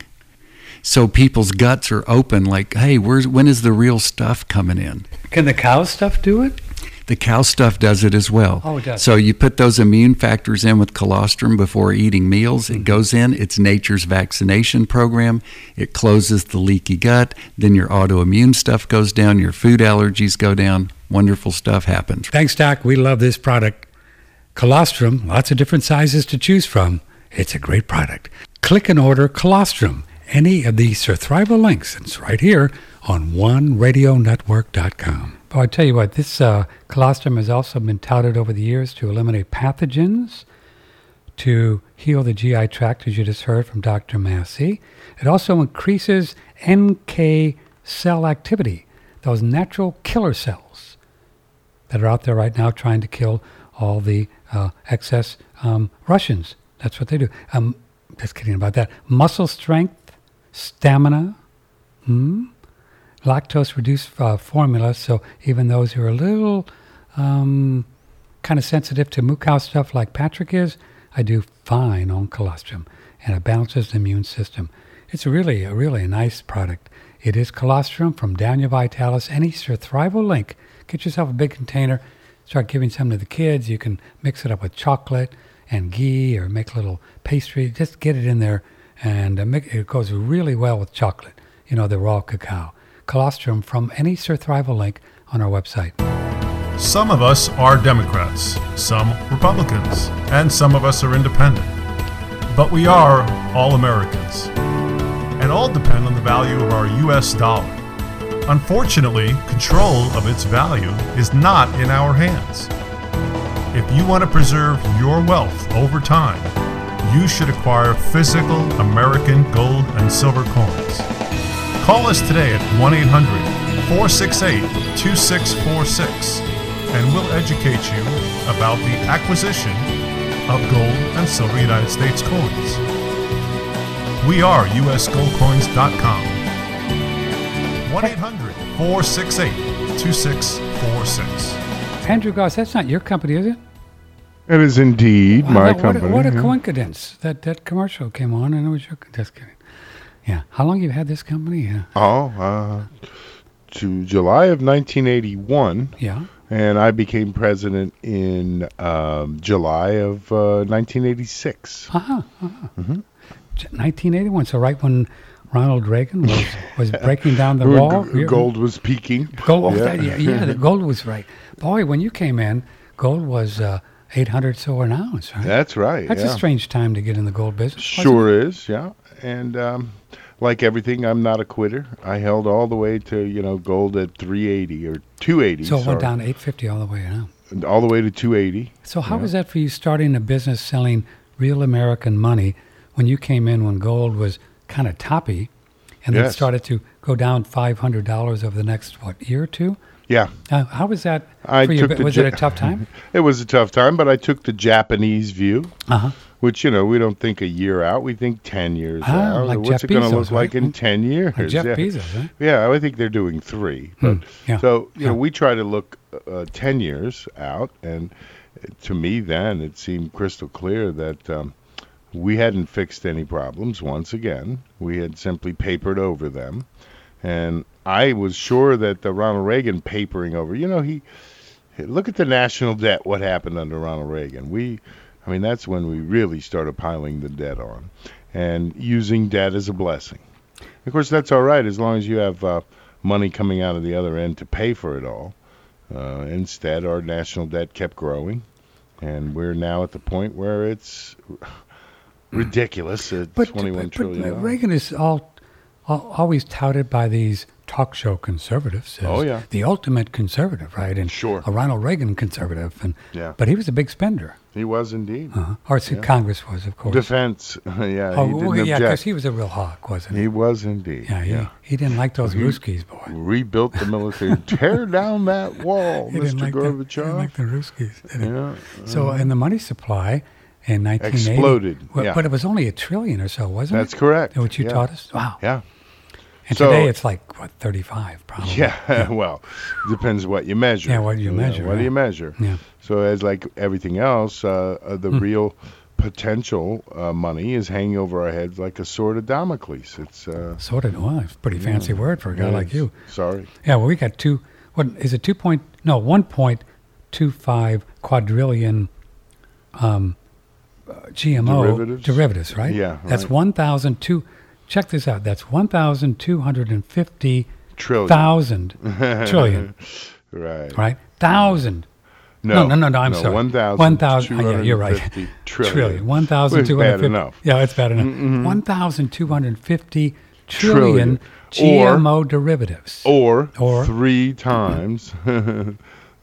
So people's guts are open like, hey, where's when is the real stuff coming in? Can the cow stuff do it? The cow stuff does it as well. Oh, it does. So you put those immune factors in with colostrum before eating meals. Mm-hmm. It goes in. It's nature's vaccination program. It closes the leaky gut. Then your autoimmune stuff goes down. Your food allergies go down. Wonderful stuff happens. Thanks, Doc. We love this product. Colostrum, lots of different sizes to choose from. It's a great product. Click and order colostrum. Any of these are Thrival links. It's right here on one radio network dot com. But I tell you what, this uh, colostrum has also been touted over the years to eliminate pathogens, to heal the G I tract, as you just heard from Doctor Massey. It also increases N K cell activity, those natural killer cells that are out there right now trying to kill all the uh, excess um, Russians. That's what they do. Um, just kidding about that. Muscle strength, stamina, hmm? lactose-reduced uh, formula, so even those who are a little um, kind of sensitive to moo cow stuff like Patrick is, I do fine on colostrum, and it balances the immune system. It's really, a really a nice product. It is colostrum from Daniel Vitalis, any Thrival link. Get yourself a big container, start giving some to the kids. You can mix it up with chocolate and ghee or make a little pastry. Just get it in there, and uh, make, it goes really well with chocolate, you know, the raw cacao. Colostrum from any Thrival link on our website. Some of us are Democrats, some Republicans, and some of us are independent. But we are all Americans, and all depend on the value of our U S dollar. Unfortunately, control of its value is not in our hands. If you want to preserve your wealth over time, you should acquire physical American gold and silver coins. Call us today at one eight hundred, four six eight, two six four six, and we'll educate you about the acquisition of gold and silver United States coins. We are U S gold coins dot com. one eight hundred, four six eight, two six four six. Andrew Goss, that's not your company, is it? It is indeed Wow, my that- company. What a, what a yeah. coincidence that that commercial came on and it was your. Just kidding. Yeah. How long you had this company? Yeah. Oh, uh, to July of nineteen eighty-one. Yeah. And I became president in um, July of uh, nineteen eighty-six. Uh-huh. uh-huh. Mm-hmm. nineteen eighty-one. So right when Ronald Reagan was, was breaking down the G- wall. g- Gold was peaking. Gold, Yeah. yeah, yeah, yeah, the gold was right. Boy, when you came in, gold was uh, eight hundred so an ounce, right? That's right. That's yeah. a strange time to get in the gold business. wasn't Sure it? is, yeah. And um, like everything, I'm not a quitter. I held all the way to, you know, gold at three eighty or two eighty. So it sorry. went down to eight fifty all the way now. All the way to two eighty. So how Yeah. was that for you starting a business selling real American money when you came in when gold was kind of toppy and then Yes. started to go down five hundred dollars over the next, what, year or two? Yeah. Uh, how was that I for you? took But the Was Ja- it a tough time? It was a tough time, but I took the Japanese view, Uh-huh. which, you know, we don't think a year out. We think ten years Ah, out. like What's Jeff it going to Bezos, look like right? in ten years? Like Jeff yeah. Bezos, right? Yeah, I think they're doing three. But yeah. So, you know, Yeah. we try to look uh, ten years out. And uh, to me then, it seemed crystal clear that um, we hadn't fixed any problems once again. We had simply papered over them. And I was sure that the Ronald Reagan papering over, you know, he, look at the national debt, what happened under Ronald Reagan. We, I mean, that's when we really started piling the debt on and using debt as a blessing. Of course, that's all right as long as you have uh, money coming out of the other end to pay for it all. Uh, instead, our national debt kept growing, and we're now at the point where it's ridiculous at But, twenty-one but, trillion but dollars. Reagan is all, all always touted by these talk show conservatives as Oh, yeah. the ultimate conservative, right? And Sure. a Ronald Reagan conservative. And Yeah. But he was a big spender. He was indeed. Uh-huh. Or see, Yeah. Congress was, of course. Defense, yeah, Oh, he well, didn't yeah, because object. he was a real hawk, wasn't he? He was indeed. Yeah, he, yeah. he didn't like those He- Ruskies, boy. Rebuilt the military. Tear down that wall, He didn't Mister like the, he didn't Gorbachev. like the Ruskies, did he? Yeah. So, and the money supply in nineteen eighty Exploded, Well, yeah. But it was only a trillion or so, wasn't it? That's correct. What you yeah. taught us? Wow. Yeah. And So- today it's like, what, thirty-five probably? Yeah, well, depends what you measure. Yeah, what do you measure, What do right? you measure? Yeah. So as like everything else, uh, uh, the Hmm. real potential uh, money is hanging over our heads like a sword of Damocles. It's uh, Sort of. Well, it's a pretty fancy yeah. word for a guy Yeah, like you. Sorry. Yeah, well, we got two, what, is it two point, no, one point two five quadrillion um, uh, G M O Derivatives? derivatives, right? Yeah, That's right. one thousand two, check this out, that's one thousand two hundred fifty Trillion. thousand trillion, Right. right? Thousand. No, no, no, no, I'm no, sorry. one thousand One thousand, yeah, you're right. two hundred fifty trillion. Trillion. one thousand two Well, hundred it's fifty. bad enough. Yeah, it's bad enough. Mm-hmm. one thousand two hundred fifty Trillion. trillion G M O derivatives. Or, Or- three times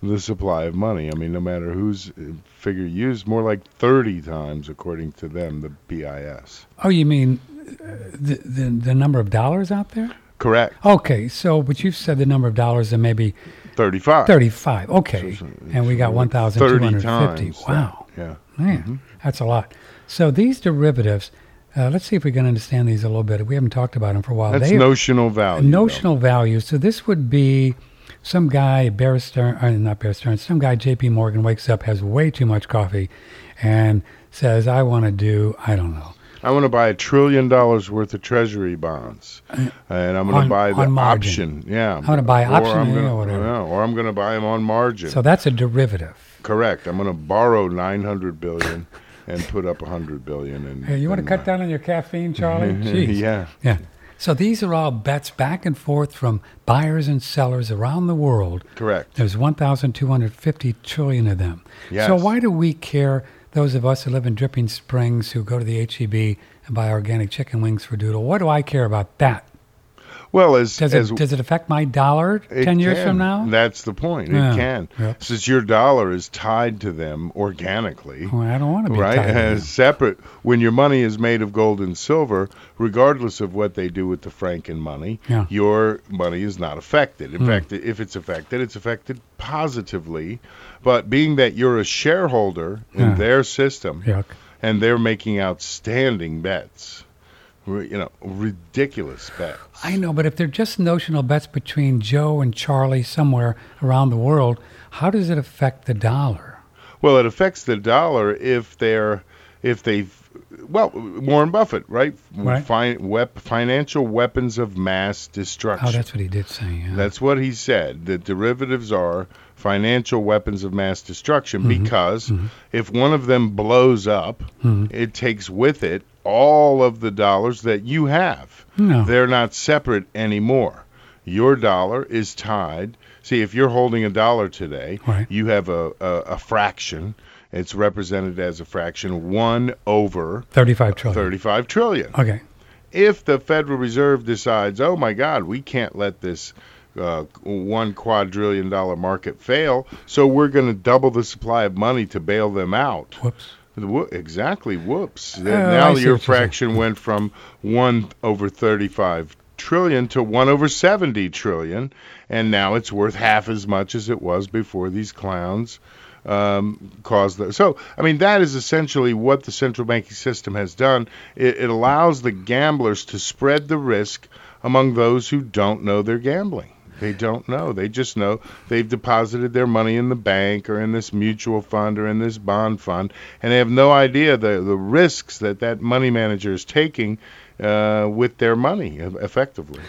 the supply of money. I mean, no matter whose figure used, more like thirty times, according to them, the B I S. Oh, you mean uh, the, the the number of dollars out there? Correct. Okay, so, but you've said the number of dollars and maybe thirty-five. thirty-five, okay. So it's- And we got it's one thousand two hundred fifty. thirty times Wow. that, yeah. Man, Mhm. that's a lot. So these derivatives, uh, let's see if we can understand these a little bit. We haven't talked about them for a while. That's They- notional value. Notional value. So this would be some guy, Bear Stearns, or not Bear Stearns, some guy, J P Morgan, wakes up, has way too much coffee, and says, I want to do, I don't know. I want to buy a trillion dollars worth of treasury bonds, and I'm going On- to buy the on margin. option. Yeah. I'm gonna buy Or option, I'm yeah, gonna- whatever. yeah, or I'm going to buy them on margin. So that's a derivative. Correct. I'm going to borrow nine hundred billion and put up one hundred billion. And Hey, you want to and, cut down on your caffeine, Charlie? Jeez. Yeah. Yeah. So these are all bets back and forth from buyers and sellers around the world. Correct. There's one thousand two hundred fifty trillion of them. Yes. So why do we care, those of us who live in Dripping Springs, who go to the H E B and buy organic chicken wings for Doodle? What do I care about that? Well, as Does as it does it affect my dollar It ten years can. from now? That's the point. Yeah. It can. Yep. Since your dollar is tied to them organically. Well, I don't want to be Right? tied to As them. separate. When your money is made of gold and silver, regardless of what they do with the franken money, Yeah. your money is not affected. In Hmm. fact, if it's affected, it's affected positively. But being that you're a shareholder in Yeah. their system, Yuck. and they're making outstanding bets, re- you know, ridiculous bets. I know, but if they're just notional bets between Joe and Charlie somewhere around the world, how does it affect the dollar? Well, it affects the dollar if they're, if they, well, Warren Buffett, right? Right. Fin- wep- financial weapons of mass destruction. Oh, that's what he did say. Yeah. That's what he said. The derivatives are financial weapons of mass destruction Mm-hmm. because if one of them blows up, it takes with it all of the dollars that you have. No. They're not separate anymore. Your dollar is tied. See, if you're holding a dollar today, Right. you have a, a, a fraction. It's represented as a fraction one over thirty-five trillion. thirty-five trillion. Okay. If the Federal Reserve decides, oh my God, we can't let this uh, one quadrillion dollar market fail, so we're going to double the supply of money to bail them out. Whoops. Wo- Exactly. Whoops. Oh, now I see your what you're saying. fraction went from one over thirty-five trillion to one over seventy trillion, and now it's worth half as much as it was before these clowns um, caused the. So, I mean, that is essentially what the central banking system has done. It, it allows the gamblers to spread the risk among those who don't know they're gambling. They don't know. They just know they've deposited their money in the bank or in this mutual fund or in this bond fund, and they have no idea the the risks that that money manager is taking uh, with their money, effectively.